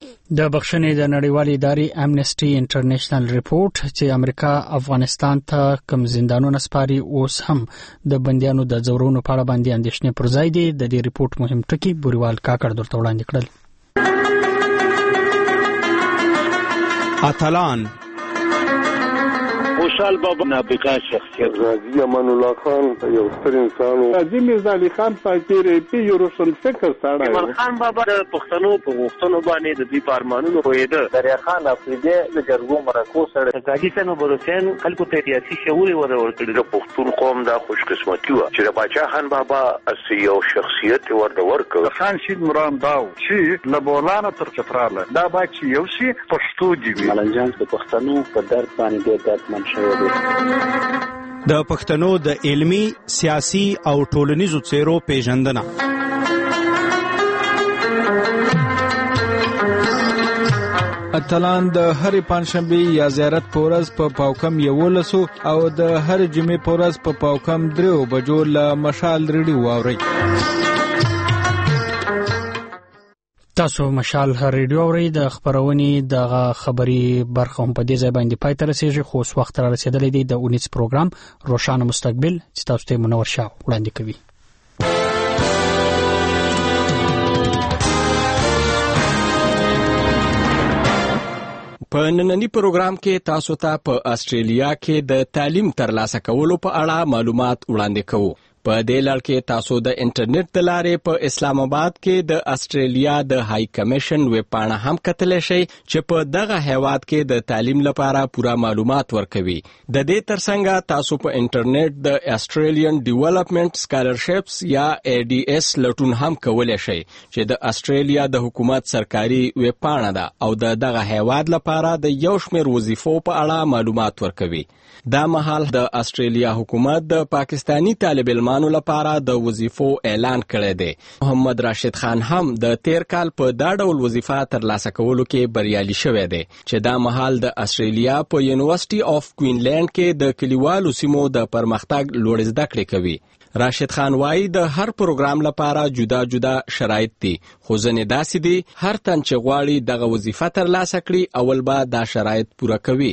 د بخښنې د نړیوالې ادارې امنسټي انټرنیشنل ریپورت چې امریکا افغانستان ته کم زندانونه سپاري اوس هم د بندیانو د ځورونو په اړه باندې اندېښنې پر ځای دي. د دې ریپورت مهم ټکي بوریوال کاکړ درته وړاندې کړل. اتلان خوشحال بابا نابغه شخصیت، غازی امان الله خان یو ستر انسان و، قاضي میرزا علي خان فقیر پی یو روشن فکر سړی و، ایمان خان بابا د پښتنو په غوښتنو باندې د دوی په ارمانونو پوهېده، دریا خان افریدی د جرګو مرکو سړی، قاضي صاحب حسین خلکو ته سیاسي شعور وده ورکړي. د پښتون قوم دا خوشقسمتي وه چې د باچا خان بابا یو شخصیت ورته ورکړ. خان شید مرام داو چې له بولانه تر چتراله دا باید چې یو شي پښتو دي وي. ملنجان د پښتنو په درد باندې ډېر دردمن د پښتنو د علمي، سیاسي او ټولنیزو څیرو پیژندنه. اتلان د هرې پنځشنبې یا زیارت په ورځ په پاوکم 11 او د هرې جمعې په ورځ په پاوکم 3 بجو له مشال ریډیو واورئ. تاسو مشال ریډیو اورئ. د خبرونې د خبري برخه هم په دې ځای باندې پای ته رسیږي، خو اوس وخت را رسیدلی دی د 19 پروګرام روشانه مستقبل چې تاسو ته منور شاه وړاندې کوي. په نننی پروګرام کې تاسو ته په استرالیا کې د تعلیم ترلاسه کولو په اړه معلومات وړاندې کوو. په دې لړ کې تاسو د انټرنیټ د لارې په اسلام آباد کې د استرالیا د های کمیشن ویب پاڼه هم کتلی شئ چې په دغه هیواد کې د تعلیم لپاره پوره معلومات ورکوي. د دې ترڅنګ تاسو په انټرنیټ د استرالین ډیولپمنٹ سکالرشپس یا ADS لټون هم کولی شئ چې د استرالیا د حکومت سرکاري ویب پاڼه ده او دغه هیواد لپاره د یو شمېر وظیفو په اړه معلومات ورکوي. دا مهال د استرالیا حکومت د پاکستانی طالب علمانو لپاره د وظیفو اعلان کړی دی. محمد راشد خان هم د تیر کال په دا ډول وظیفه ترلاسه کولو کې بریالي شوی دی چې دا مهال د استرالیا په یونیورسيټي اف کوینلینډ کې د کلیوالو سیمو د پرمختګ لوړ زده کړې کوي. راشد خان وايي د هر پروګرام لپاره جدا جدا شرایط دي، خو ځینې داسې دي هر تن چې غواړي دغه وظیفه ترلاسه کړي اول به دا شرایط پوره کوي.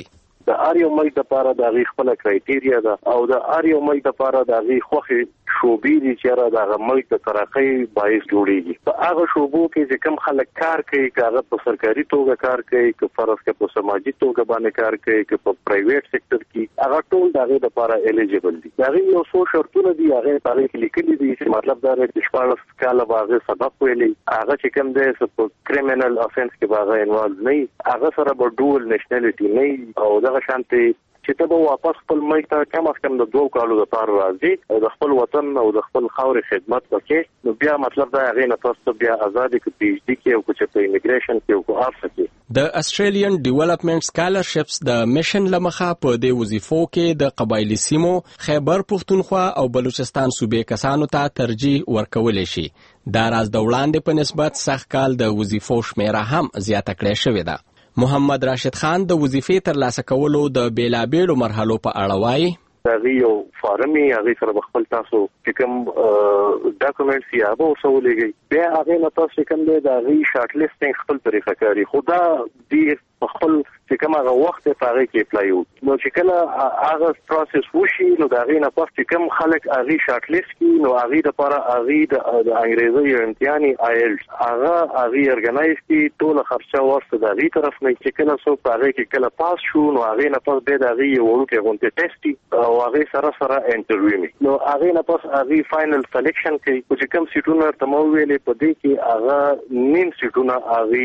د هر یو ملک لپاره د هغې خپله کرایټیریا ده او د هر یو ملک لپاره د هغې خوښې شعبې دي چې هغه د هغه ملک د ترقۍ باعث جوړېږي. په هغه شعبو کې چې کوم خلک کار کوي، که هغه په سرکاري توګه کار کوي، که فرض کړه په سماجي توګه باندې کار کوي، که په پرایویټ سکتر کې، هغه ټول د هغې لپاره الیجیبل دي. د هغې یو څو شرطونه دي، هغې په هغې کې لیکلي دي چې مطلب دا دی چې 14 کاله به هغې سبق ویلی، هغه چې کوم دی په کریمینل افنس کې به هغه انوالو نه وي، هغه سره به ډول نیشنلټي نه وي او دغه شانتې چې ته به واپس خپل ملک ته کم از کم د 2 کالو لپاره راځي او د خپل وطن او د خپل خاورې خدمت وکړي، نو بیا مطلب دا هغې نه تاسو ته بیا ازادي کې پی ایچ ډي کې او چې په ایمیګریشن کې او ارڅ کې د استریلین ډیولپمنٹ سکالرشپس د میشن لمخه په دې وظیفو کې د قبایلی سیمو، خیبر پښتونخوا او بلوچستان صوبې کسانو ته ترجیح ورکول شي. دا راز د وړاندې په نسبت سخت کال د وظیفو شمیره هم زیاته کړې شوې ده. محمد راشد خان د وظیفې ترلاسه کولو د بیلابیلو مرحلو په اړه وایي. هغې یو فارمي، هغې سره به خپل تاسو چې کوم ډاکومنټس یا به ورسه ولېږئ، بیا هغې نه تاسو چې کوم دی د هغې شارټ لیسټینګ خپل طریقه کاري، خو دا دې په خپل چې کوم هغه وخت په هغې کې اپلای وکړي. نو چې کله هغه پروسس وشي نو د هغې نه پس چې کوم خلک هغې شارټ لیست کړي نو هغې دپاره هغې د انګریزۍ یو امتحان آیلټس هغې ارګنایز کړي، ټوله خرچه ورسته د هغې طرف نه چې کله څوک په هغې کې کله پاس شو نو هغې نه پس بیا د هغې یو وړوکی غوندې ټیسټ او هغې سره انټرویو وي، نو هغې نه پس هغې فاینل سلیکشن کوي. خو چې کوم سیټونه ورته مو ویلې په دې کې هغه نیم سیټونه هغې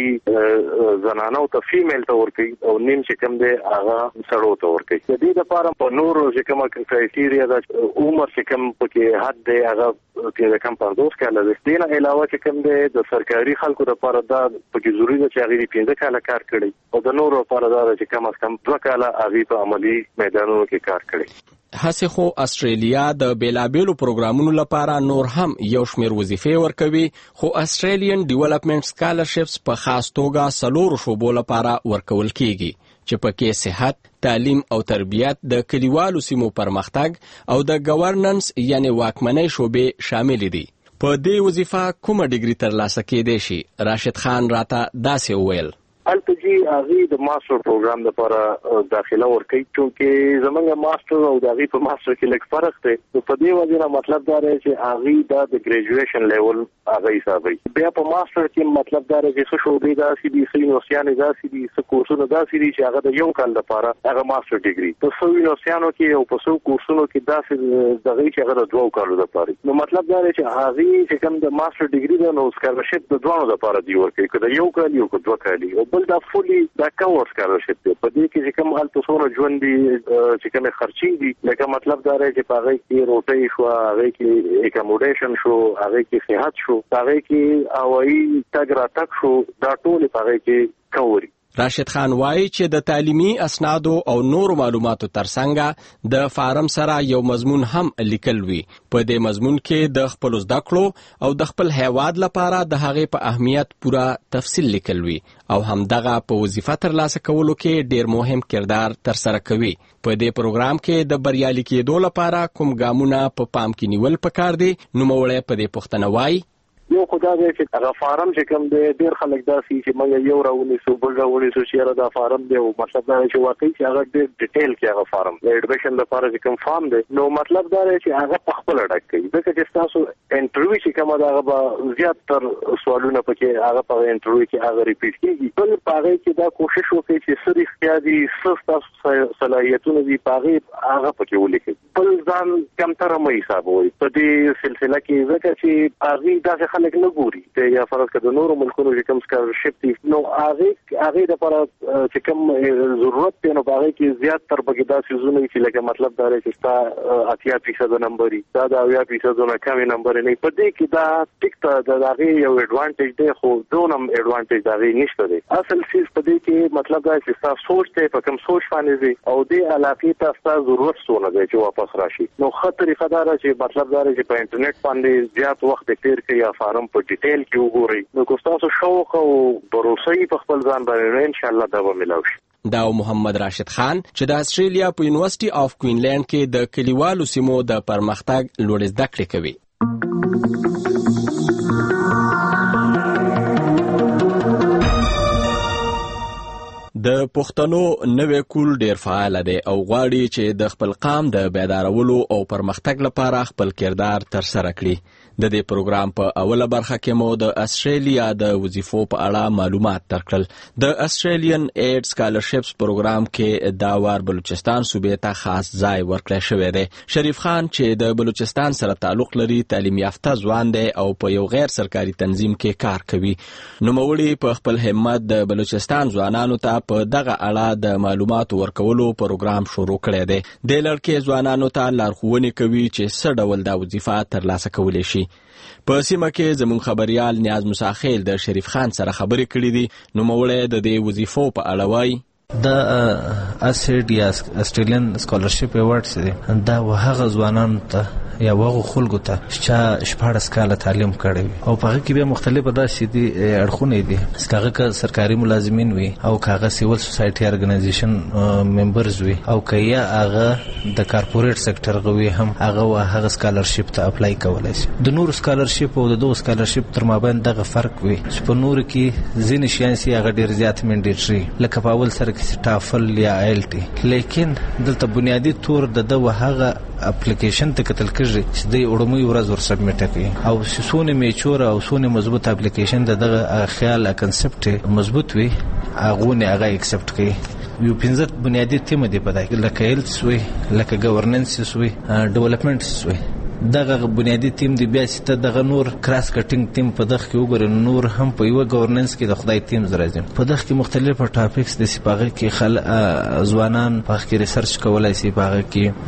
زنانو ته فیمیل ته ورکوي او نیم چې کوم دی هغه سړو ته ورکوي. د دې لپاره په نورو چې کومه کرایټیریا ده، عمر چې کوم پکې حد دی هغه کې کم 50 کاله دی. دې نه علاوه چې کوم دی د سرکاري خلکو لپاره دا پکې ضروري ده چې هغې 15 کاله کار کړي او د نورو لپاره دا چې کم از کم 2 کاله هغې په عملي میدانونو کې کار کړي. هڅې خو استرالیا د بیلابیلو پروګرامونو لپاره نور هم یو شمېر وظیفې ورکوي، خو استریلین ډیولپمنٹ سکالرشپس په خاص توګه 4 شعبو لپاره ورکول کیږي چې پکې صحت، تعلیم او تربیت، د کلیوالو سیمو پرمختګ او د گورننس یعنی واکمنۍ شعبې شامل دي. په دې وظیفه کومه ډیګري ترلاسه کېدای شي؟ راشد خان راته داسې وویل. البته هغه د ماستر پروګرام لپاره داخله ورکړي، چې زمونږ ماستر او د هغه په ماستر کې لږ فرق دی. نو په دې وجه نه مطلب دا دی چې هغه د ګریجویشن لیول هغه حسابي. بیا په ماستر کې مطلب دا دی چې څه شعبې داسې دي، څه یونیورسيټیانې داسې دي، څه کورسونه داسې دي چې هغه د یو کال لپاره هغه ماستر ډیګري، په څو یونیورسيټیانو کې او په څو کورسونو کې داسې دغه چې هغه د 2 کالو لپاره. نو مطلب دا دی چې هغه چې کوم د ماستر ډیګري ده نو سکالرشپ د 2 لپاره دی ورکړي، کله یو کال یو کو 2 کال او بل دا فولي دا کور سکالرشپ دی. په دې کې چې کوم حالت سره ژوند دي چې کوم خرچي دي، لکه مطلب دا دی چې په هغه کې روټي شو، هغه کې اکاموډیشن شو، هغه کې صحت شو، هغه کې هوایي تګ راتګ شو، دا ټول په هغه کې کوري. راشد خان وایي چې د تعلیمي اسنادو او نور معلوماتو ترڅنګ د فارم سره یو مضمون هم لیکل وي. په دې مضمون کې د خپل زده کړو او د خپل هیواد لپاره د هغې په اهمیت پوره تفصیل لیکل وي او همدغه په وظیفه ترلاسه کولو کې ډیر مهم کردار ترسره کوي. په دې پروګرام کې د بریالي کېدو لپاره کوم ګامونه په پام کې نیول پکار دي؟ نوموړی په دې پوښتنه وایي. یو خدای دې چې هغه فارم چې کوم دی ډیر خلک داسي چې موږ یو راونی سو بل راونی سو چې را دا فارم دی او مطلب دا چې واقعي چې هغه ډیر ډیټیل کې هغه فارم د ایډمیشن لپاره چې کوم فارم دی نو مطلب دا چې هغه په خپل ډک کوي. ځکه چې تاسو انټرویو چې کوم دا هغه زیات تر سوالونه پکې هغه په انټرویو کې هغه ریپیټ کیږي. بل پاره کې دا کوشش وکړي چې سړي اختیاري تاسو صلاحیتونه دي پاره هغه پکې ولیکي. بل ځان کم تر مې حساب وي په دې سلسله کې ځکه چې هغه دا خلک نه ګوري ته یا فرض کړه د نورو ملکونو چې کوم سکالرشپ دي نو هغه د لپاره چې کوم ضرورت دی نو هغه کې زیات تر بګی دا سيزونه چې لکه مطلب دا دی چې تا 80% نمبر دا 80% نه کم نمبر نه په دې کې دا ټیک ته د هغه یو ایڈوانټیج دی خو دونم ایڈوانټیج دا نشته دی. اصل چیز په دې کې مطلب دا چې تاسو سوچ ته په کوم سوچ باندې دي او دې علاقې ته تاسو ضرورت سونه دی چې واپس راشي. نو خطر خدای چې مطلب دا چې په انټرنیټ باندې زیات وخت تیر کوي یا فارم په ډیټیل کې وګورئ نو کو تاسو شوق او بروسې په خپل ځان باندې ان شاء الله دا به ملاوي. دا محمد راشد خان چې د استرالیا په یونیورسيټي اف کوینلند کې د کلیوالو سیمو د پرمختګ لوړ زده کړې کوي. د پښتنو نوې کول ډیر فعال دی او غواړي چې د خپل قام د بیدارولو او پرمختګ لپاره خپل کردار ترسره کړي. د دې پروګرام په اوله برخه کې مو د استرالیا د وظیفو په اړه معلومات درکړل. د استرالین ایډ سکالرشپس پروګرام کې دا وار بلوچستان صوبې ته خاص ځای ورکړل شوی دی. شریف خان چې د بلوچستان سره تعلق لري تعلیم یافته ځوان دی او په یو غیر سرکاري تنظیم کې کار کوي. نوموړي په خپل همت د بلوچستان ځوانانو ته په دغه اړه د معلوماتو ورکولو پروګرام شروع کړی دی. د لړکې ځوانانو ته لارښوونې کوي چې څه ډول دا وظیفه ترلاسه کولی شي. په سیمه کې زموږ خبريال نیاز مساخیل د شریف خان سره خبرې کړې دي. نوموړی د دې وظیفو په اړه وایي د اسید یا استرالین سکالرشپ ایوارډز دی دا هغه ځوانانو ته یا هغه خلکو ته چې 14 کال تعلیم کړی او په هغه کې به مختلفه داسې دي اړخونه دي چې هغه سرکاري ملازمین وي او هغه سیول سوسایټي ارګنایزیشن ممبرز وي او کیا هغه د کارپوریټ سېکټر غوي هم هغه سکالرشپ ته اپلای کولای شي. د نور سکالرشپ او د دوه سکالرشپ تر مابین دغه فرق وي چې په نور کې ځینې شیان سي هغه ډیر زیات منډیټري لکه په اول سره کې ټافل یا ایلټي لیکن دلته بنیادی تور د هغه اپلیکیشن ته کتل کېږي چې د اړموي ورځ ور سبمیټ کړي او سونه میچور او سونه مضبوط اپلیکیشن دغه خیال کنسپټ مضبوط وي هغه نه هغه ایکسپټ کړي. یو پنځه بنیادی تیم دی په دای لکه هیلث وي لکه گورننس وي ډیولپمنټ وي دغه بنیادی تیم دی بیا چې دغه نور کراس کټینګ تیم په دغه کې وګورئ نور هم په یو گورننس کې د خدای تیم راځي په دغه کې مختلفه ټاپکس د سپاغه کې ځوانان په کې ریسرچ کولای شي په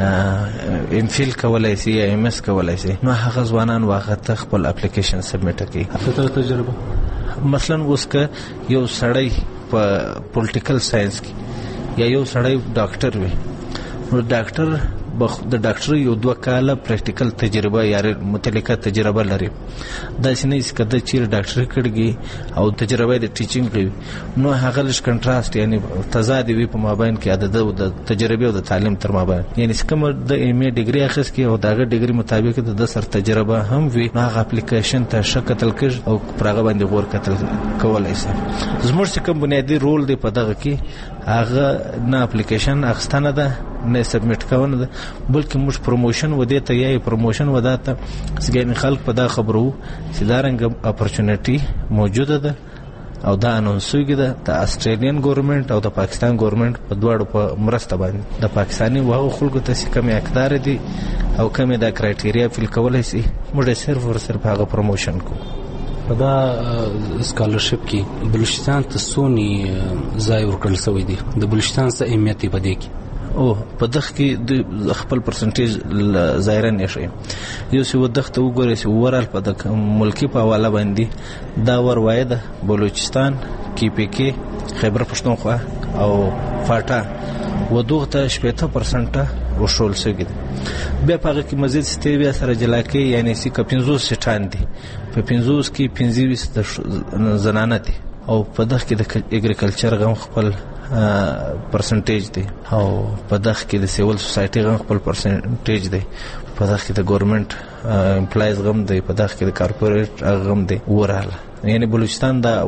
کې ام فیل کولای شي یا ام اس کولای شي نو هغه ځوانان واغه خپل اپلیکیشن سبمیټ کوي. څه تجربه مثلا اوس که یو سړی په پولیټیکل ساينس کې یا یو سړی ډاکټر وي نو ډاکټر د ډاکټر یو 2 کاله پریکټیکل تجربه یا متعلقه تجربه لري دا شنه چې کده چې ډاکټر کړي او تجربه د ټیچینګ کوي نو هغه لږ کنټراست یعنی تضاد وي په مابین کې د تجربه او د تعلیم تر مابین یعنی کوم د ایم ای ډیګري اخیست کې او دغه ډیګري مطابق د سر تجربه هم وي هغه اپلیکیشن ته شکل کړي او پرغه باندې غور کتل کولای شي. زموږ کوم بنیادی رول دی په دغه کې هغه نه اپلیکیشن اخستانه ده نه سبمیټ کول ده بلکې موږ پروموشن ودی ته یا پروموشن وداته څنګه خلک په دا خبرو چې دا رنګ اپورچونټی موجوده ده او دا انونسوږي ده د استرالین ګورنمنت او د پاکستان ګورنمنت په دوړو په مرسته باندې د پاکستاني واغ خلکو ته چې کمی اقدار دي او کمی د کرایټیریا فل کولای شي موږ صرف هغه پروموشن کو. په دا سکالرشپ کې بلوچستان ته سونی ځای ورکړل شوی دی د بلوچستان څخه اهمیت په دې کې او په دغه کې د خپل پرسنټیج ظاهرا نشي یو څه ودغه وګورئ چې ورال په د ملکی په حواله باندې دا ور وایده بلوچستان کې پی کې خیبر پښتونخوا او فاټا ودغه ته 70% وشول سګي بیا په کې مزید ستې سره جلا کې یعنی سی کا 50 سټان دي په 50 کې 25 زنانه دي او په دغه کې د اګریکلچر غو خپل پرسنټیج دی او په دغه کې د سیول سوسایټي غو خپل پرسنټیج دی په دغه کې د ګورنمنت امپلایز غو دی په دغه کې د کارپوریټ غو دی وراله یعنی بلوچستان دا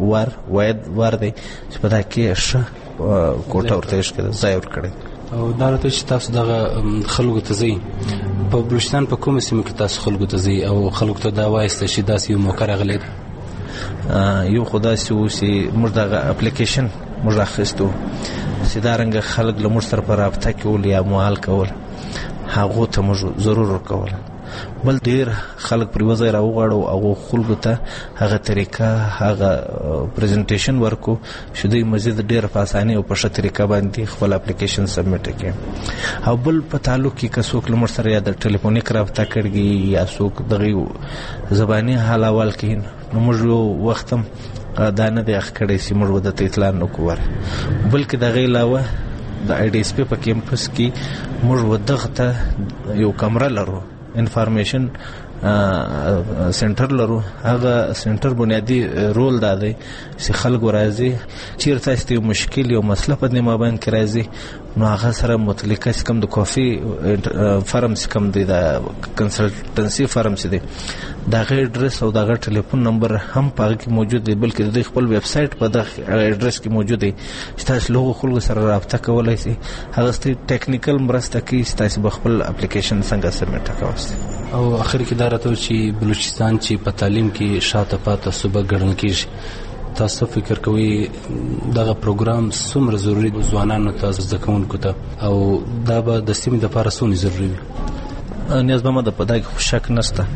وار دی چې په دغه کې ش کوټه ورته شکل ځای ور کړی او دا راته چې تاسو دغه خلکو ته ځي په بلوچستان په کومه سیمه کې تاسو خلکو ته ځي او خلکو ته دا وایسته چې داسې یو موقع راغلی یو خدای سي موږ دغه اپلیکیشن موږ اخیستو چې دا رنګ خلک له موږ سره په رابطه کې ول یا معال کول هغه ته موږ ضرور ورکول بل ډیر خلک پر وځي راوغړو او خلکو ته هغه طریقه هغه پریزنټیشن ورکو چې دوی مزید ډیر په اسانۍ او په ښه طریقه باندې خپل اپلیکیشن سبمیټ کړي او بل په تعلق کې کڅوک لمر سره یا د ټلیفونیک رابطه کړي یا څوک دغه زبانی حالوال کې نو موږ وختم دا نه دی اخکړی چې موږ ودته اطلاع نکوور بلکې دغه علاوه د آی ډی اس پی په کیمپس کې موږ ودغه ته یو کمره لرو انفارمیشن سنټر لرو هغه سنټر بنیادی رول دی چې خلک راځي چیرته ستې مشکل یو مسله په دې مابین کې راځي نو هغه سره متعلقه کوم د کافي فرم کوم دی د کنسلټنسي فرم سي دی دا غیر اډرس او دا غیر ټلیفون نمبر هم پاره کې موجود دی بلکې د خپل ویب سټ په دغه اډرس کې موجود دی چې تاسو له خلکو سره رابطه کولای شئ هغه ستاسو ټیکنیکل مرسته کوي تاسو خپل اپلیکیشن څنګه سبمیټ کوئ او اخر کې دا راته چې بلوچستان چې په تعلیم کې شاته پاتې صوبه ګڼل کیږي تاسو فکر کوئ دغه پروګرام څومره ضروري دی ځوانانو ته زده کوونکو ته او دا به د سیمې لپاره څومره ضروري وي؟ نیاز به ما د په دا کې شک نشته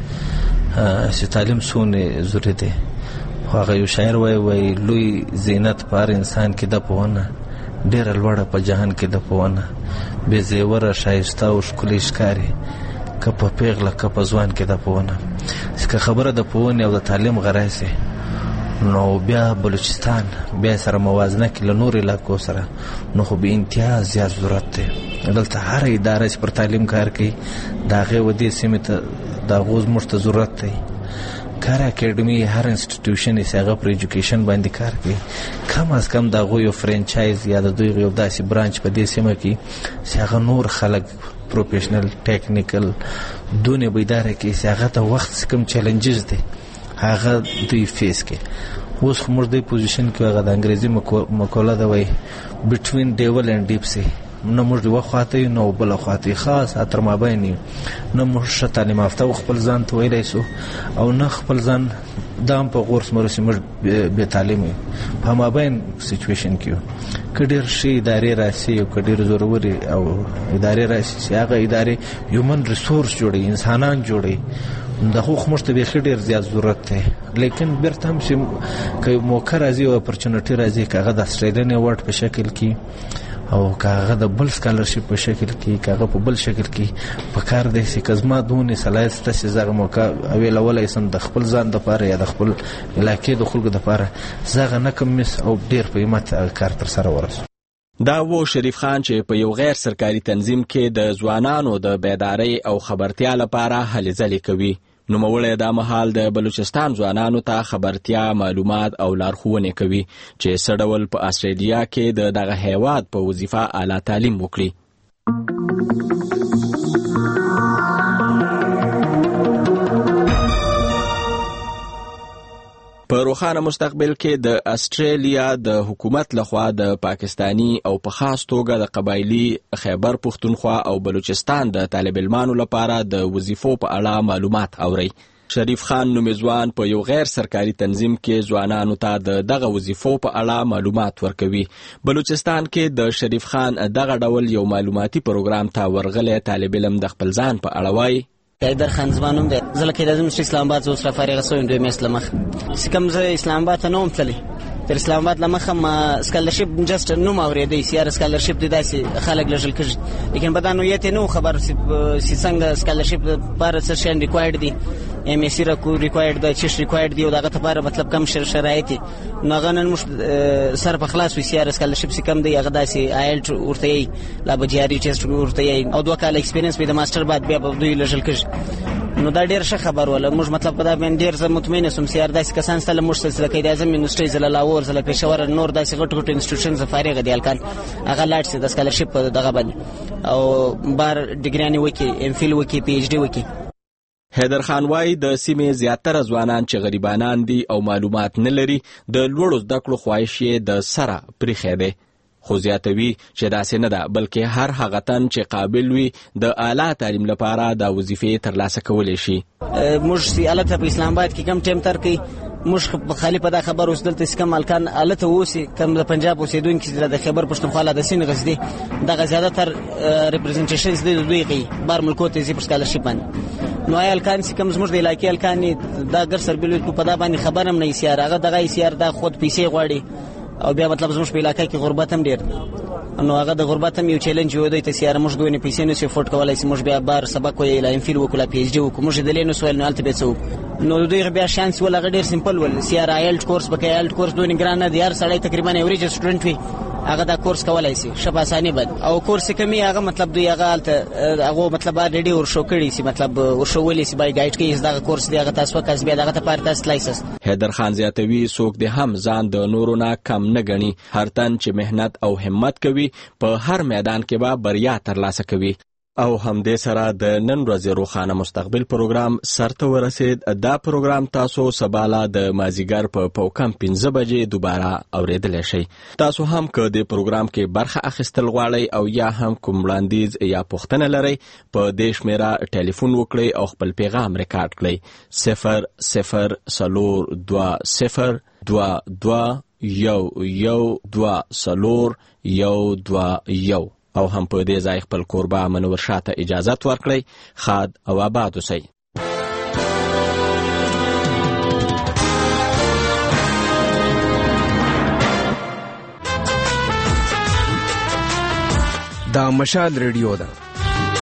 چې تعلیم څومره ضروري دی. هغه یو شاعر وایي لوی زینت پر انسان کې د پوهنه ډېره لوړه په جهان کې د پوهنه بې زیوره شایسته او ښکلې ښکاري که په پیغله که په ځوان کې د پوهنه که خبره د پوهنې او د تعلیم غرای سي نو بیا بلوچستان بیا سره موازنه کې له نور علاقو سره نو خو به انتها زیات ضرورت دی. دلته هر اداره چې پر تعلیم کار کوي د هغې ودې سیمې ته د هغو زموږ ته ضرورت دی. کار اکیډمي هر انسټیټیوشن چې هغه پر ایجوکیشن باندې کار کوي کم از کم د هغو یو فرانچایز یا د دوی یو داسې برانچ په دې سیمه کې چې هغه نور خلک پروفیشنل ټیکنیکل دونه بیداره کې چې هغه ته وخت کم چیلنجز دی هغه دوی فیس کې اوس خو موږ د پوزیشن کې هغه د انګریزي مقوله ده وایي بټوین ډیول اینډ ډیپ سی نه موږ یوه خواته یو نه بله خواته خاص تر مابین یو نه موږ ښه تعلیم یافته خپل ځان ته ویلی سو او نه خپل ځان دا هم په غورس مرسي موږ بې تعلیم یو په مابین سچویشن کې یو که ډېر ښې ادارې راسي او که ډېر زورورې او ادارې راسي چې هغه ادارې هیومن ریسورس جوړوي انسانان جوړوي د خو موږ ته بیخي ډېر زیات ضرورت دی. لیکن بیرته هم چې که موقع راځي او اپرچونټي راځي که هغه د اسټریلین ایوارډ په شکل کې او که هغه د بل سکالرشپ په شکل کې که هغه په بل شکل کې په کار دی چې که زما دونې صلاحیت شته چې زه هغه موقع اویلولی سم د خپل ځان دپاره یا د خپل علاقې د خلکو دپاره زه هغه نه کم مس او ډېر په همت کار ترسره ورسوم. دا و شریف خان چې په یو غیر سرکاري تنظیم کې د ځوانانو د بیدارۍ او خبرتیا لپاره هلې ځلې کوي. نوموړی دا مهال د بلوچستان ځوانانو ته خبرتیا معلومات او لارښوونې کوي چې څه ډول په استرالیا کې د دغه هیواد په وظیفه اعلی تعلیم وکړي. په روښانه مستقبل کې د استرالیا د حکومت لخوا د پاکستانی او په خاص توګه د قبایلی خیبر پښتونخوا او بلوچستان د طالب علمانو لپاره د وظیفو په اړه معلومات اوري. شریف خان نومیزوان په یو غیر سرکاري تنظیم کې ځوانانو ته د دغه وظیفو په اړه معلومات ورکوي. بلوچستان کې د شریف خان دغه ډول یو معلوماتي پروګرام ته ورغلی طالب علم د خپل ځان په اړه وایي حیدر خان زمانوم دی. زه لکه د اسلام آباد اوس را فارغه شوم 2 میاشتې له مخکې چې کوم زه اسلام آباد ته نه وم تللی تر اسلام آباد له مخه ما سکالرشپ جست نوم اورېدی چې یاره سکالرشپ دی داسې خلک لږل کېږي لیکن په دا نوعیت یې نه خبر چې څنګه سکالرشپ لپاره څه شیان ریکوایرډ دي ایم ایس سی ریکوایرډ ده چیش ریکوایرډ دی او دغه لپاره مطلب کم شرایط دي نو هغه نن موږ سر په خلاص وي چې یاره سکالرشپ چې کم دی هغه داسې آیلټ ورته یي لا به جاري ټیسټ ورته یي او 2 کال ایکسپیرینس به د ماسټر بعد بیا به دوی لږل کېږي نو دا ډیر ښه خبر ولا موږ مطلب په دا باندې ډیر زه مطمئن سم سیار داسې کسان ستله موږ سلسله کې د اعظم یونیورسيټي زله لاور زله پېښور نور داسې غټ غټ انسټیټیوشنز فارغ دي الکان هغه لاړ سي د سکالرشپ دغه باندې او بار ډیګرانی وکي ام فیل وکي پی ایچ ډی وکي. حیدر خان وايي د سیمې زیاتره ځوانان چې غریبانان دي او معلومات نه لري د لوړو زده کړو خواهش یې د سره پرېښی دی خو زیاتوي چې داسې نه ده بلکې هر هغه تن چې قابل وي د اعلی تعلیم لپاره د وظیفې ترلاسه کولی شي. موږ چې الته په اسلام آباد کې کم ټیم تر کوي موږ خالي په دا خبر اوس دلته کم الکان الته اوسي کم د پنجاب اوسیدونکو د خیبر پښتونخوا د سین غزدي دغه زیاده تر ریپرزنټیشنز د دوی غي بار ملکو ته زی پر سکالرشپ باندې نو الکان چې کم زموږ د علاقې الکان دا ګر سربیل په دا باندې خبرم نه سیار هغه دغه سیار دا خود پیسې غواړي او بیا مطلب زموږ په علاقې کې غربت هم ډیر نو هغه د غربت هم یو چیلنج و دی ته سیاره موږ دوی نه پیسې نه سي فورټ کولای سي موږ بیا بار سبق ویل ام فیل وکړه پی ایچ ډی وکړو موږ د لینو سوال نه الته به نو دوی بیا شانس ولا غډیر سمپل ول سیاره آیلټ کورس بکې آیلټ کورس دوی ګران نه دی هر سړی تقریبا ایوریج سټوډنټ وي هغه دا کورس کولای شي شپاسانی بد او کورس کمی هغه مطلب دوی هغه مطلب ریډي ورشو کړي سي مطلب ورشولې سي بای گایډ کې دا کورس دی هغه تاسو کس بیا دغه ته پارتاس لایسنس. حیدر خان زیاتوي څوک د هم ځان د نورو نه کم نه غني، هر تن چې مهنت او همت کوي په هر میدان کې به بریا ترلاسه کوي. او همدې سره د نن ورځې روښانه مستقبل پروګرام سرته ورسید. دا پروګرام تاسو سباله د مازیګر په پوکم 15 بجې دوباره اوریدلی شئ. تاسو هم که د پروګرام کې برخه اخیستل غواړئ او یا هم کوم وړاندیز یا پوښتنه لرئ په دې شمیره ټلیفون وکړئ او خپل پیغام ریکارډ کړئ 002022011201 او هم په دې ځای خپل کوربه منور شاته اجازت ورکړئ. خاد او آباد اوسئ. دا مشال ریډیو ده